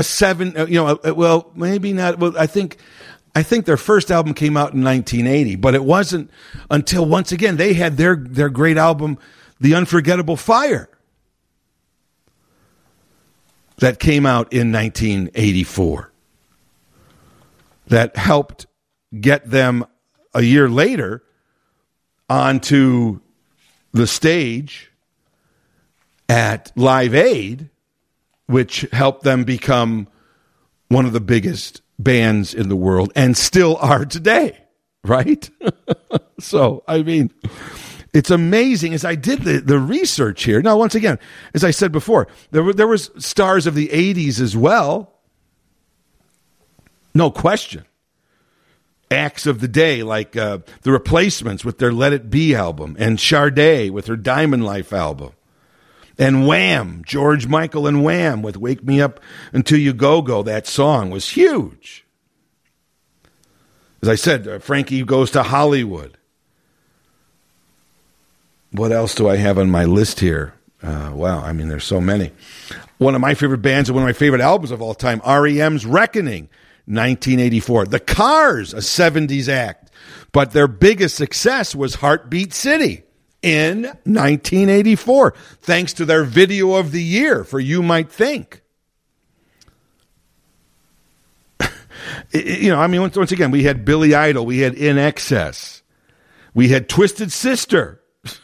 maybe not. Well, I think their first album came out in 1980, but it wasn't until, once again, they had their great album, The Unforgettable Fire, that came out in 1984. That helped get them a year later onto the stage at Live Aid, which helped them become one of the biggest bands in the world and still are today, right? So, I mean, it's amazing. As I did the research here, now, once again, as I said before, there was stars of the 80s as well. No question. Acts of the day like the Replacements with their Let It Be album, and Sade with her Diamond Life album. And Wham, George Michael and Wham with Wake Me Up Until You Go-Go. That song was huge. As I said, Frankie Goes to Hollywood. What else do I have on my list here? Wow, I mean, there's so many. One of my favorite bands and one of my favorite albums of all time, REM's Reckoning, 1984. The Cars, a 70s act. But their biggest success was Heartbeat City in 1984, thanks to their video of the year for You Might Think. Once again, we had Billy Idol, we had In Excess, We had Twisted Sister.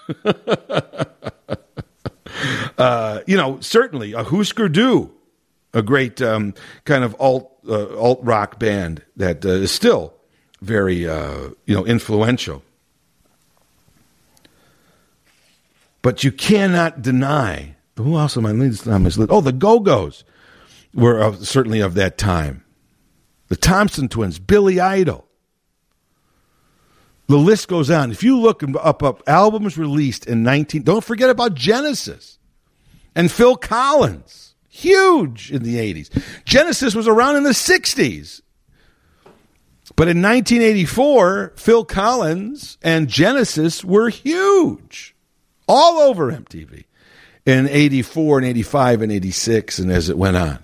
Certainly a Husker Du, a great kind of alt rock band that is still very influential. But you cannot deny, who else am I listening? Oh, the Go-Go's were certainly of that time. The Thompson Twins, Billy Idol. The list goes on. If you look up albums released in don't forget about Genesis and Phil Collins. Huge in the 80s. Genesis was around in the 60s. But in 1984, Phil Collins and Genesis were huge. All over MTV. In 84 and 85 and 86 and as it went on.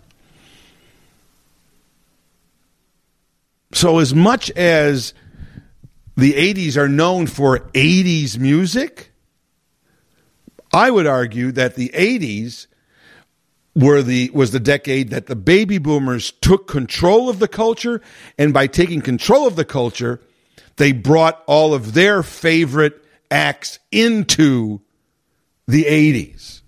So as much as the 80s are known for 80s music, I would argue that the 80s was the decade that the baby boomers took control of the culture, and by taking control of the culture, they brought all of their favorite acts into the 80s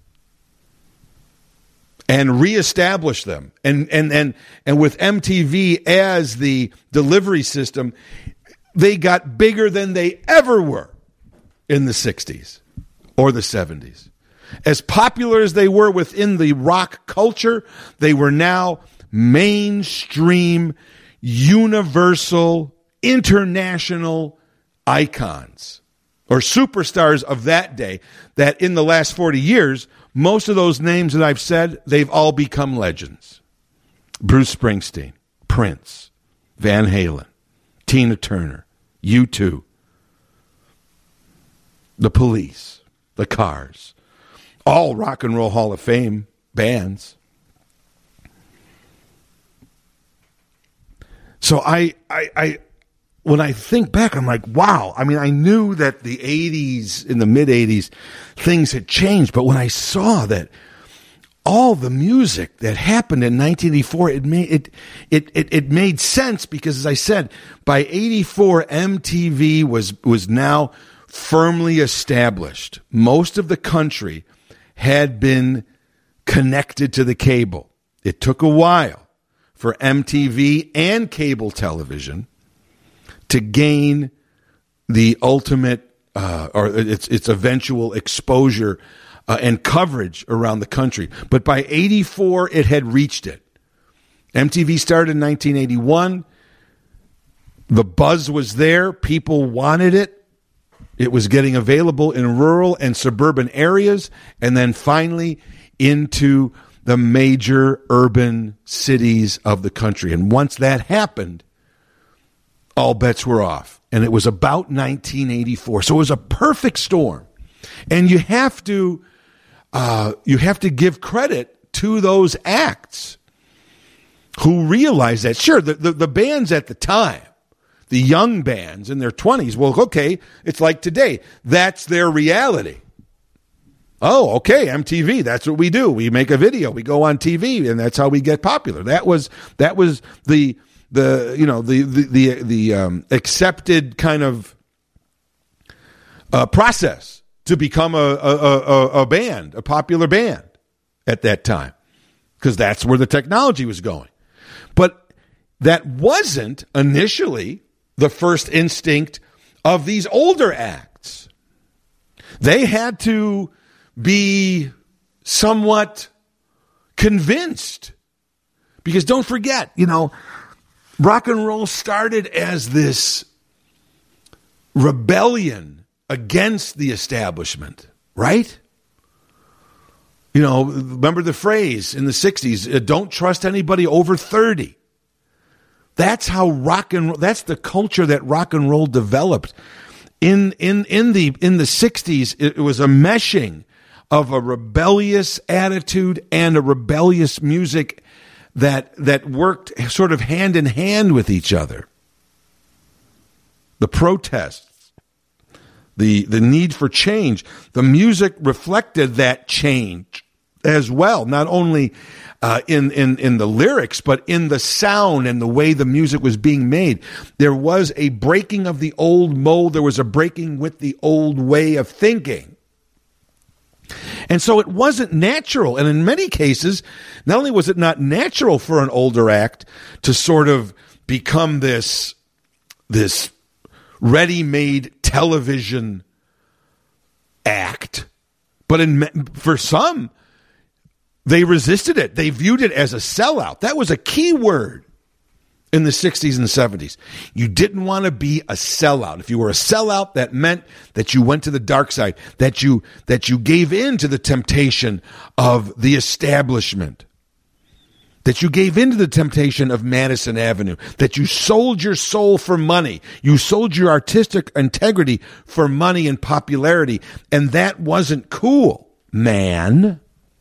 and reestablished them. And with MTV as the delivery system, they got bigger than they ever were in the 60s or the 70s. As popular as they were within the rock culture, they were now mainstream, universal, international icons or superstars of that day that in the last 40 years, most of those names that I've said, they've all become legends. Bruce Springsteen, Prince, Van Halen, Tina Turner, U2, The Police, The Cars, all Rock and Roll Hall of Fame bands. So I when I think back, I'm like, wow. I mean, I knew that the 80s, in the mid-80s, things had changed. But when I saw that all the music that happened in 1984, it made sense because, as I said, by 84, MTV was now firmly established. Most of the country had been connected to the cable. It took a while for MTV and cable television to gain the ultimate or its eventual exposure and coverage around the country. But by 84, it had reached it. MTV started in 1981. The buzz was there. People wanted it. It was getting available in rural and suburban areas, and then finally into the major urban cities of the country. And once that happened, all bets were off. And it was about 1984. So it was a perfect storm. And you have to give credit to those acts who realized that. Sure, the bands at the time, the young bands in their 20s, well, okay, it's like today. That's their reality. Oh, okay, MTV, that's what we do. We make a video, we go on TV, and that's how we get popular. That was the accepted kind of process to become a band, a popular band at that time, because that's where the technology was going. But that wasn't initially the first instinct of these older acts. They had to be somewhat convinced, because don't forget, rock and roll started as this rebellion against the establishment, right? Remember the phrase in the 60s, don't trust anybody over 30. That's how that's the culture that rock and roll developed. In the 60s, it was a meshing of a rebellious attitude and a rebellious music that worked sort of hand in hand with each other. The protests, the need for change, the music reflected that change as well, not only in the lyrics, but in the sound and the way the music was being made. There was a breaking of the old mold. There was a breaking with the old way of thinking. And so it wasn't natural. And in many cases, not only was it not natural for an older act to sort of become this ready-made television act, but for some, they resisted it. They viewed it as a sellout. That was a key word in the 60s and 70s. You didn't want to be a sellout. If you were a sellout, that meant that you went to the dark side, that you gave in to the temptation of the establishment, that you gave in to the temptation of Madison Avenue, that you sold your soul for money. You sold your artistic integrity for money and popularity, and that wasn't cool, man.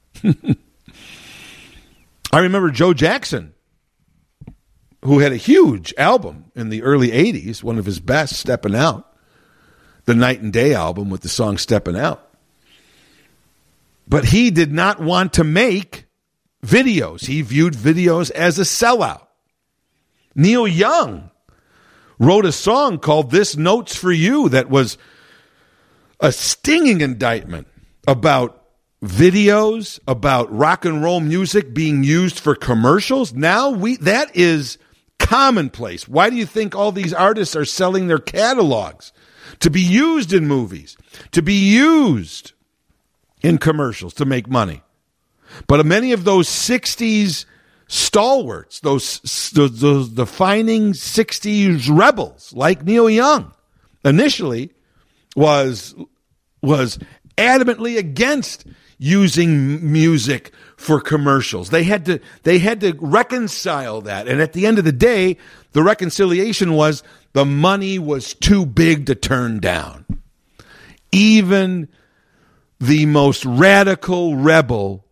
I remember Joe Jackson, who had a huge album in the early 80s, one of his best, Steppin' Out, the Night and Day album with the song Steppin' Out. But he did not want to make videos. He viewed videos as a sellout. Neil Young wrote a song called This Note's for You that was a stinging indictment about videos, about rock and roll music being used for commercials. Now that is commonplace. Why do you think all these artists are selling their catalogs to be used in movies, to be used in commercials to make money? But many of those 60s stalwarts, those defining 60s rebels like Neil Young initially was adamantly against using music for commercials. They had to reconcile that. And at the end of the day, the reconciliation was the money was too big to turn down. Even the most radical rebel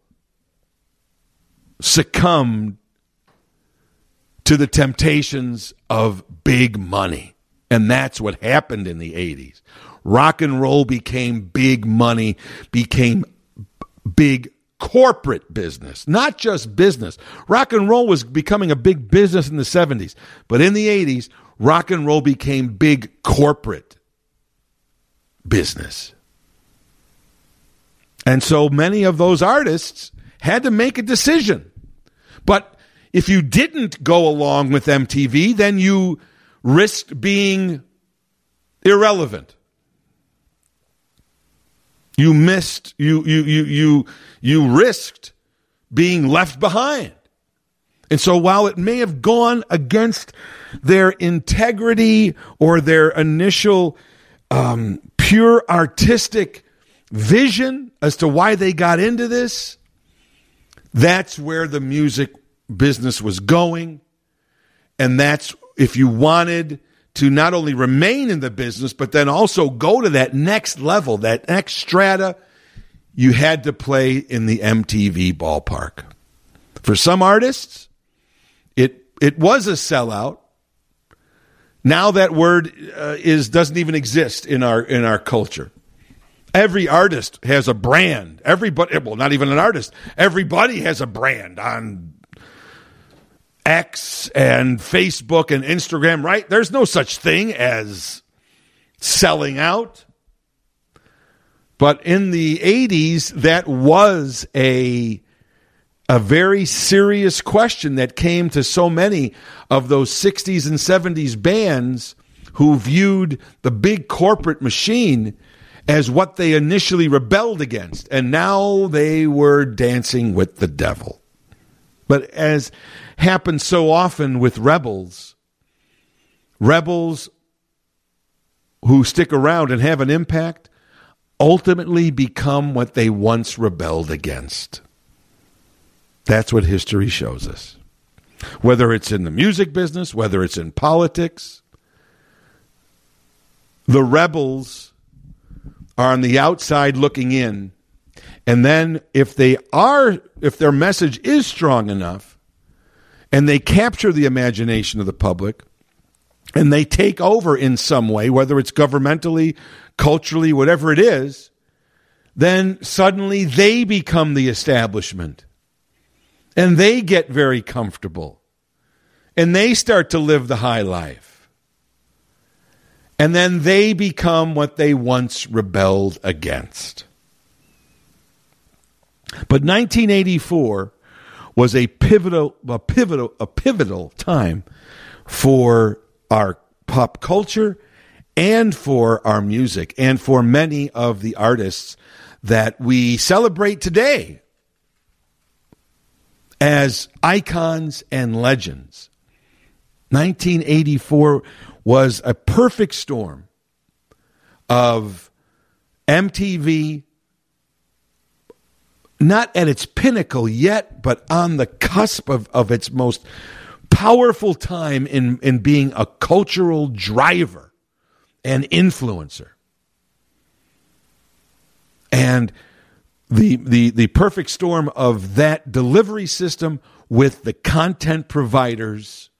succumbed to the temptations of big money. And that's what happened in the 80s. Rock and roll became big money, became big corporate business, not just business. Rock and roll was becoming a big business in the 70s. But in the 80s, rock and roll became big corporate business. And so many of those artists had to make a decision. But if you didn't go along with MTV, then you risked being irrelevant. You risked being left behind. And so while it may have gone against their integrity or their initial pure artistic vision as to why they got into this, that's where the music business was going. And that's, if you wanted to not only remain in the business, but then also go to that next level, that next strata, you had to play in the MTV ballpark. For some artists, it was a sellout. Now that word doesn't even exist in our culture. Every artist has a brand. Everybody, well, not even an artist. Everybody has a brand on X and Facebook and Instagram, right? There's no such thing as selling out. But in the 80s, that was a very serious question that came to so many of those 60s and 70s bands who viewed the big corporate machine as what they initially rebelled against. And now they were dancing with the devil. But as happens so often with rebels who stick around and have an impact ultimately become what they once rebelled against. That's what history shows us. Whether it's in the music business, whether it's in politics, the rebels are on the outside looking in. And then if their message is strong enough and they capture the imagination of the public and they take over in some way, whether it's governmentally, culturally, whatever it is, then suddenly they become the establishment. And they get very comfortable. And they start to live the high life. And then they become what they once rebelled against. But 1984 was a pivotal time for our pop culture and for our music and for many of the artists that we celebrate today as icons and legends. 1984 was a perfect storm of MTV, not at its pinnacle yet, but on the cusp of its most powerful time in being a cultural driver and influencer. And the perfect storm of that delivery system with the content providers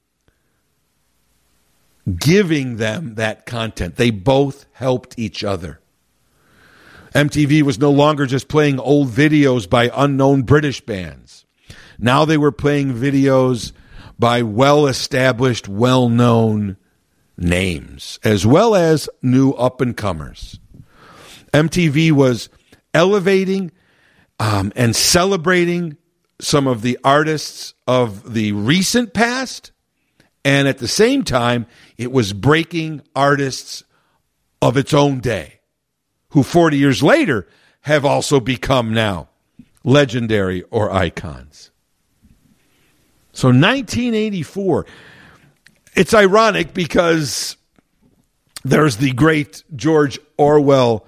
giving them that content. They both helped each other. MTV was no longer just playing old videos by unknown British bands. Now they were playing videos by well-established, well-known names, as well as new up-and-comers. MTV was elevating and celebrating some of the artists of the recent past, and at the same time, it was breaking artists of its own day, who 40 years later have also become now legendary or icons. So 1984, it's ironic because there's the great George Orwell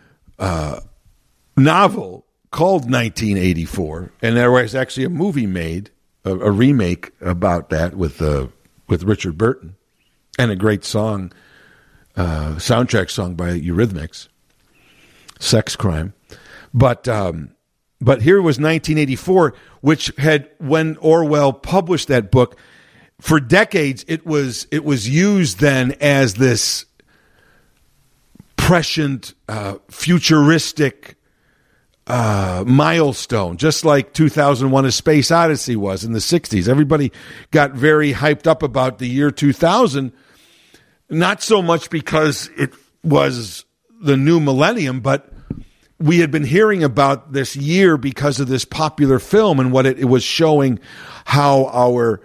novel called 1984, and there was actually a movie made, a remake about that with Richard Burton, and a great song, soundtrack song by Eurythmics, Sex Crime. But here was 1984, which had, when Orwell published that book, for decades it was used then as this prescient, futuristic milestone, just like 2001: A Space Odyssey was in the 60s. Everybody got very hyped up about the year 2000, not so much because it was the new millennium, but we had been hearing about this year because of this popular film and what it was showing how our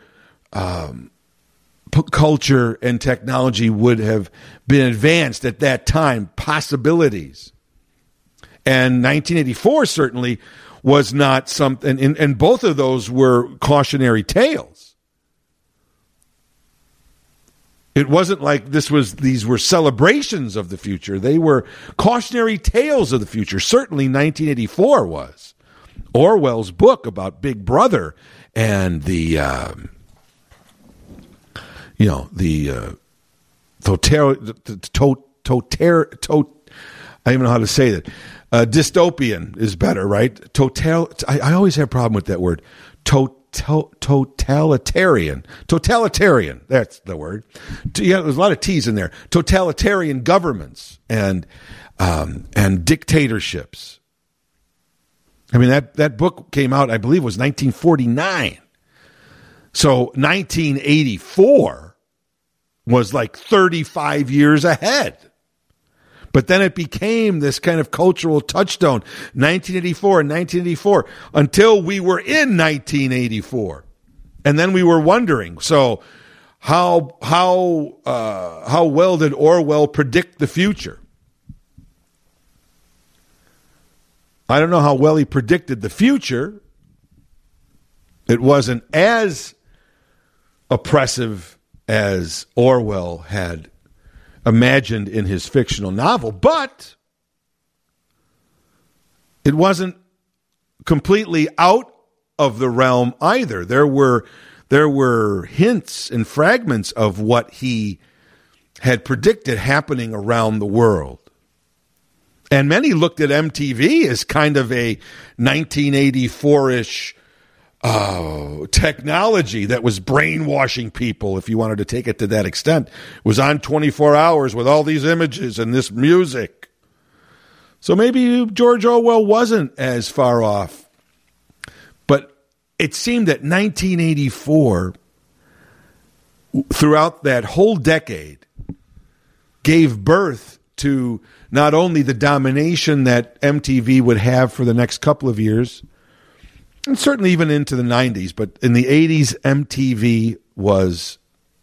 culture and technology would have been advanced at that time, possibilities. And 1984 certainly was not something, and both of those were cautionary tales. It wasn't like these were celebrations of the future. They were cautionary tales of the future. Certainly 1984 was. Orwell's book about Big Brother and the I don't even know how to say that. Dystopian is better, right? I always have a problem with that word. Totalitarian. That's the word. Yeah, there's a lot of T's in there. Totalitarian governments and dictatorships. I mean, that book came out, I believe, was 1949. So 1984 was like 35 years ahead. But then it became this kind of cultural touchstone, 1984 until we were in 1984. And then we were wondering, so how well did Orwell predict the future? I don't know how well he predicted the future. It wasn't as oppressive as Orwell had imagined in his fictional novel, but it wasn't completely out of the realm either. There were hints and fragments of what he had predicted happening around the world. And many looked at MTV as kind of a 1984-ish technology that was brainwashing people, if you wanted to take it to that extent. It was on 24 hours with all these images and this music. So maybe George Orwell wasn't as far off. But it seemed that 1984, throughout that whole decade, gave birth to not only the domination that MTV would have for the next couple of years, and certainly even into the 90s, but in the 80s, MTV was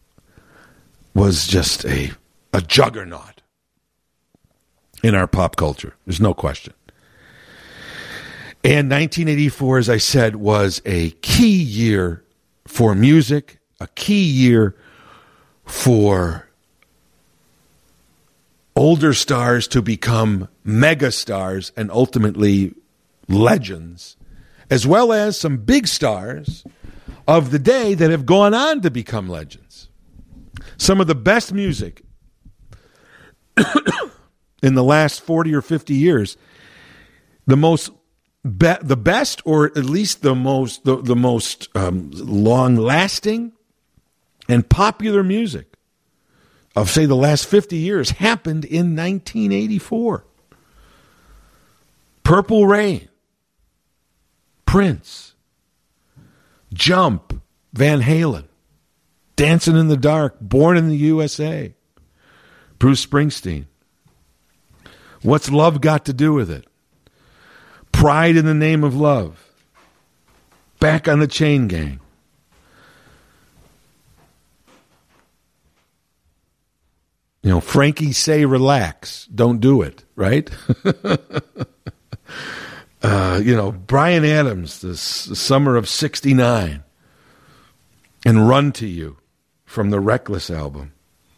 just a juggernaut in our pop culture. There's no question. And 1984, as I said, was a key year for music, a key year for older stars to become mega stars and ultimately legends, as well as some big stars of the day that have gone on to become legends. Some of the best music in the last 40 or 50 years, the best, or at least the most long-lasting and popular music of, say, the last 50 years happened in 1984. Purple Rain, Prince, Jump, Van Halen, Dancing in the Dark, Born in the USA, Bruce Springsteen. What's Love Got to Do with It? Pride in the Name of Love, Back on the Chain Gang. You know, Frankie Say Relax, Don't Do It, right? Bryan Adams, the Summer of '69, and Run to You from the Reckless album.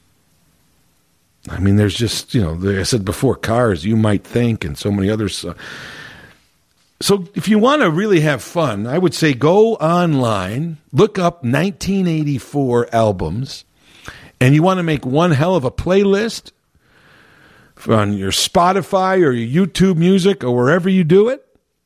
I mean, there's just, I said before, Cars, You Might Think, and so many others. So if you want to really have fun, I would say go online, look up 1984 albums, and you want to make one hell of a playlist on your Spotify or your YouTube Music or wherever you do it,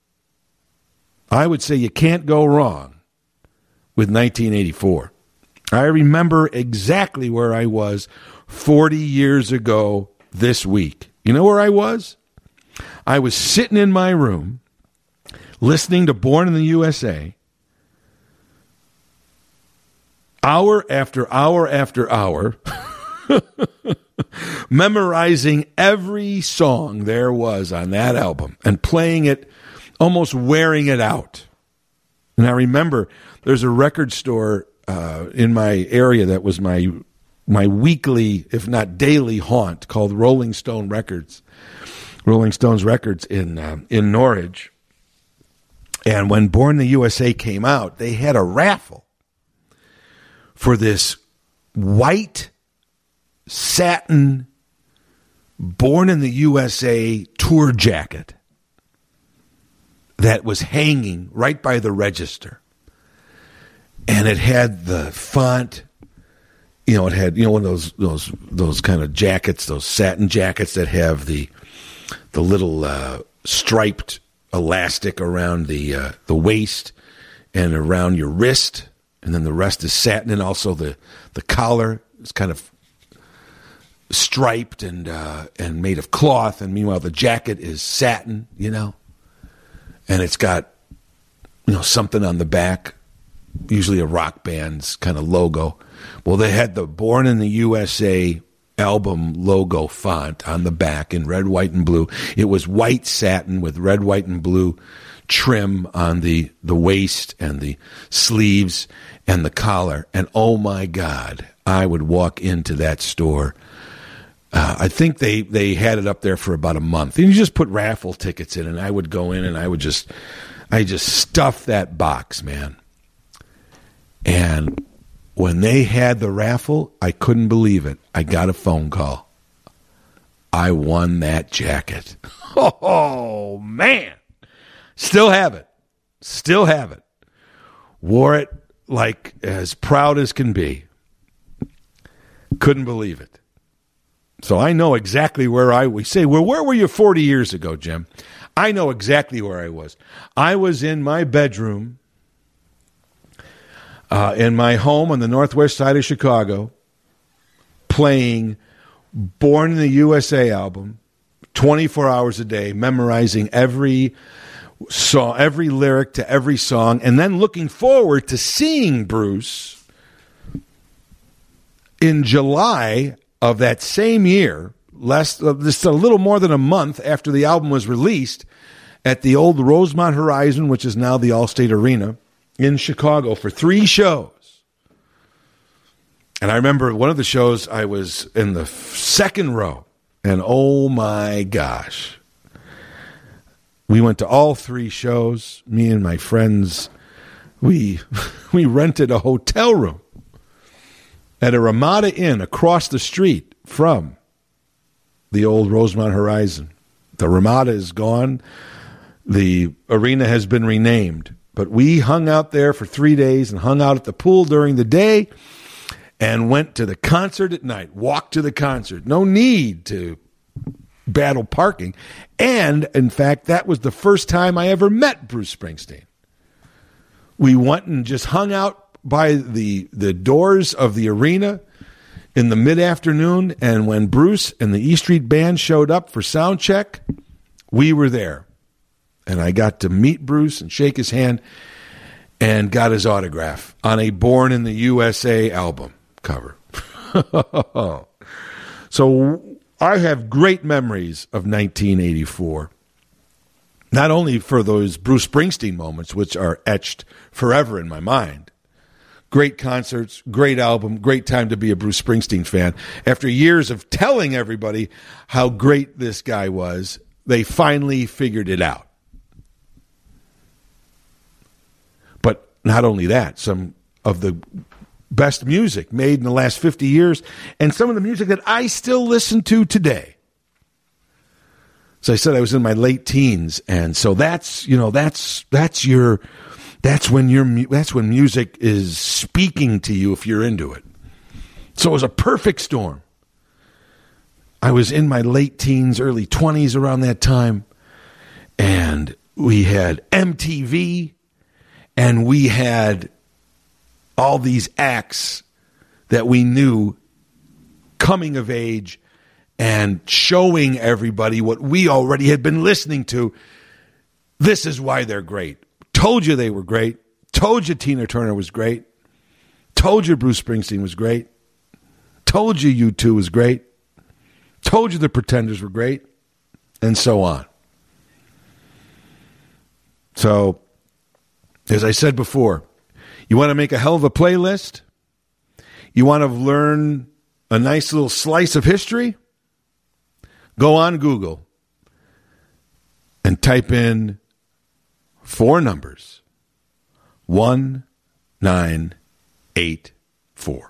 I would say you can't go wrong with 1984. I remember exactly where I was 40 years ago this week. You know where I was? I was sitting in my room listening to Born in the USA, hour after hour after hour, memorizing every song there was on that album and playing it, almost wearing it out. And I remember there's a record store in my area that was my weekly, if not daily, haunt called Rolling Stone Records. Rolling Stones Records in Norwich. And when Born in the USA came out, they had a raffle for this white satin Born in the USA tour jacket that was hanging right by the register. And it had the font, it had, one of those kind of jackets, those satin jackets that have the little striped elastic around the waist and around your wrist, and then the rest is satin, and also the collar is kind of striped and made of cloth, and meanwhile the jacket is satin, and it's got something on the back, usually a rock band's kind of logo. Well, they had the Born in the USA album logo font on the back in red, white, and blue. It was white satin with red, white, and blue trim on the waist and the sleeves and the collar. And oh my God, I would walk into that store. I think they had it up there for about a month. And you just put raffle tickets in, and I would go in and I just stuff that box, man. And when they had the raffle, I couldn't believe it. I got a phone call. I won that jacket. Oh, man. Still have it. Still have it. Wore it like as proud as can be. Couldn't believe it. So I know exactly where we say, well, where were you 40 years ago, Jim? I know exactly where I was. I was in my bedroom in my home on the northwest side of Chicago, playing Born in the USA album, 24 hours a day, memorizing every song, every lyric to every song, and then looking forward to seeing Bruce in July of that same year, just a little more than a month after the album was released, at the old Rosemont Horizon, which is now the Allstate Arena, in Chicago for 3 shows. And I remember one of the shows, I was in the second row, and oh my gosh. We went to all 3 shows. Me and my friends, we rented a hotel room at a Ramada Inn across the street from the old Rosemont Horizon. The Ramada is gone. The arena has been renamed. But we hung out there for 3 days and hung out at the pool during the day and went to the concert at night, walked to the concert. No need to battle parking. And, in fact, that was the first time I ever met Bruce Springsteen. We went and just hung out by the doors of the arena in the mid-afternoon, and when Bruce and the E Street Band showed up for sound check, we were there. And I got to meet Bruce and shake his hand and got his autograph on a Born in the USA album cover. So I have great memories of 1984. Not only for those Bruce Springsteen moments, which are etched forever in my mind. Great concerts, great album, great time to be a Bruce Springsteen fan. After years of telling everybody how great this guy was, they finally figured it out. But not only that, some of the best music made in the last 50 years, and some of the music that I still listen to today. So I said I was in my late teens, and so that's when music is speaking to you if you're into it. So it was a perfect storm. I was in my late teens, early 20s around that time, and we had MTV, and we had all these acts that we knew coming of age and showing everybody what we already had been listening to. This is why they're great. Told you they were great. Told you Tina Turner was great. Told you Bruce Springsteen was great. Told you U2 was great. Told you the Pretenders were great. And so on. So, as I said before, you want to make a hell of a playlist? You want to learn a nice little slice of history? Go on Google and type in 4 numbers. 1984.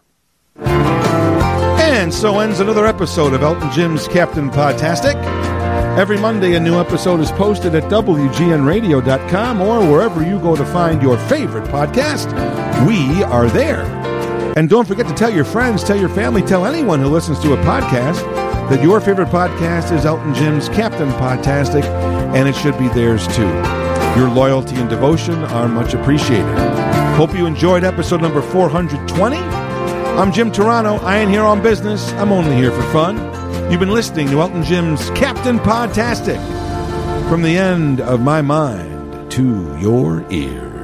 And so ends another episode of Elton Jim's Captain Podtastic. Every Monday, a new episode is posted at WGNradio.com or wherever you go to find your favorite podcast. We are there. And don't forget to tell your friends, tell your family, tell anyone who listens to a podcast that your favorite podcast is Elton Jim's Captain Podtastic, and it should be theirs too. Your loyalty and devotion are much appreciated. Hope you enjoyed episode number 420. I'm Jim Turano. I ain't here on business. I'm only here for fun. You've been listening to Elton Jim's Captain Podtastic. From the end of my mind to your ears.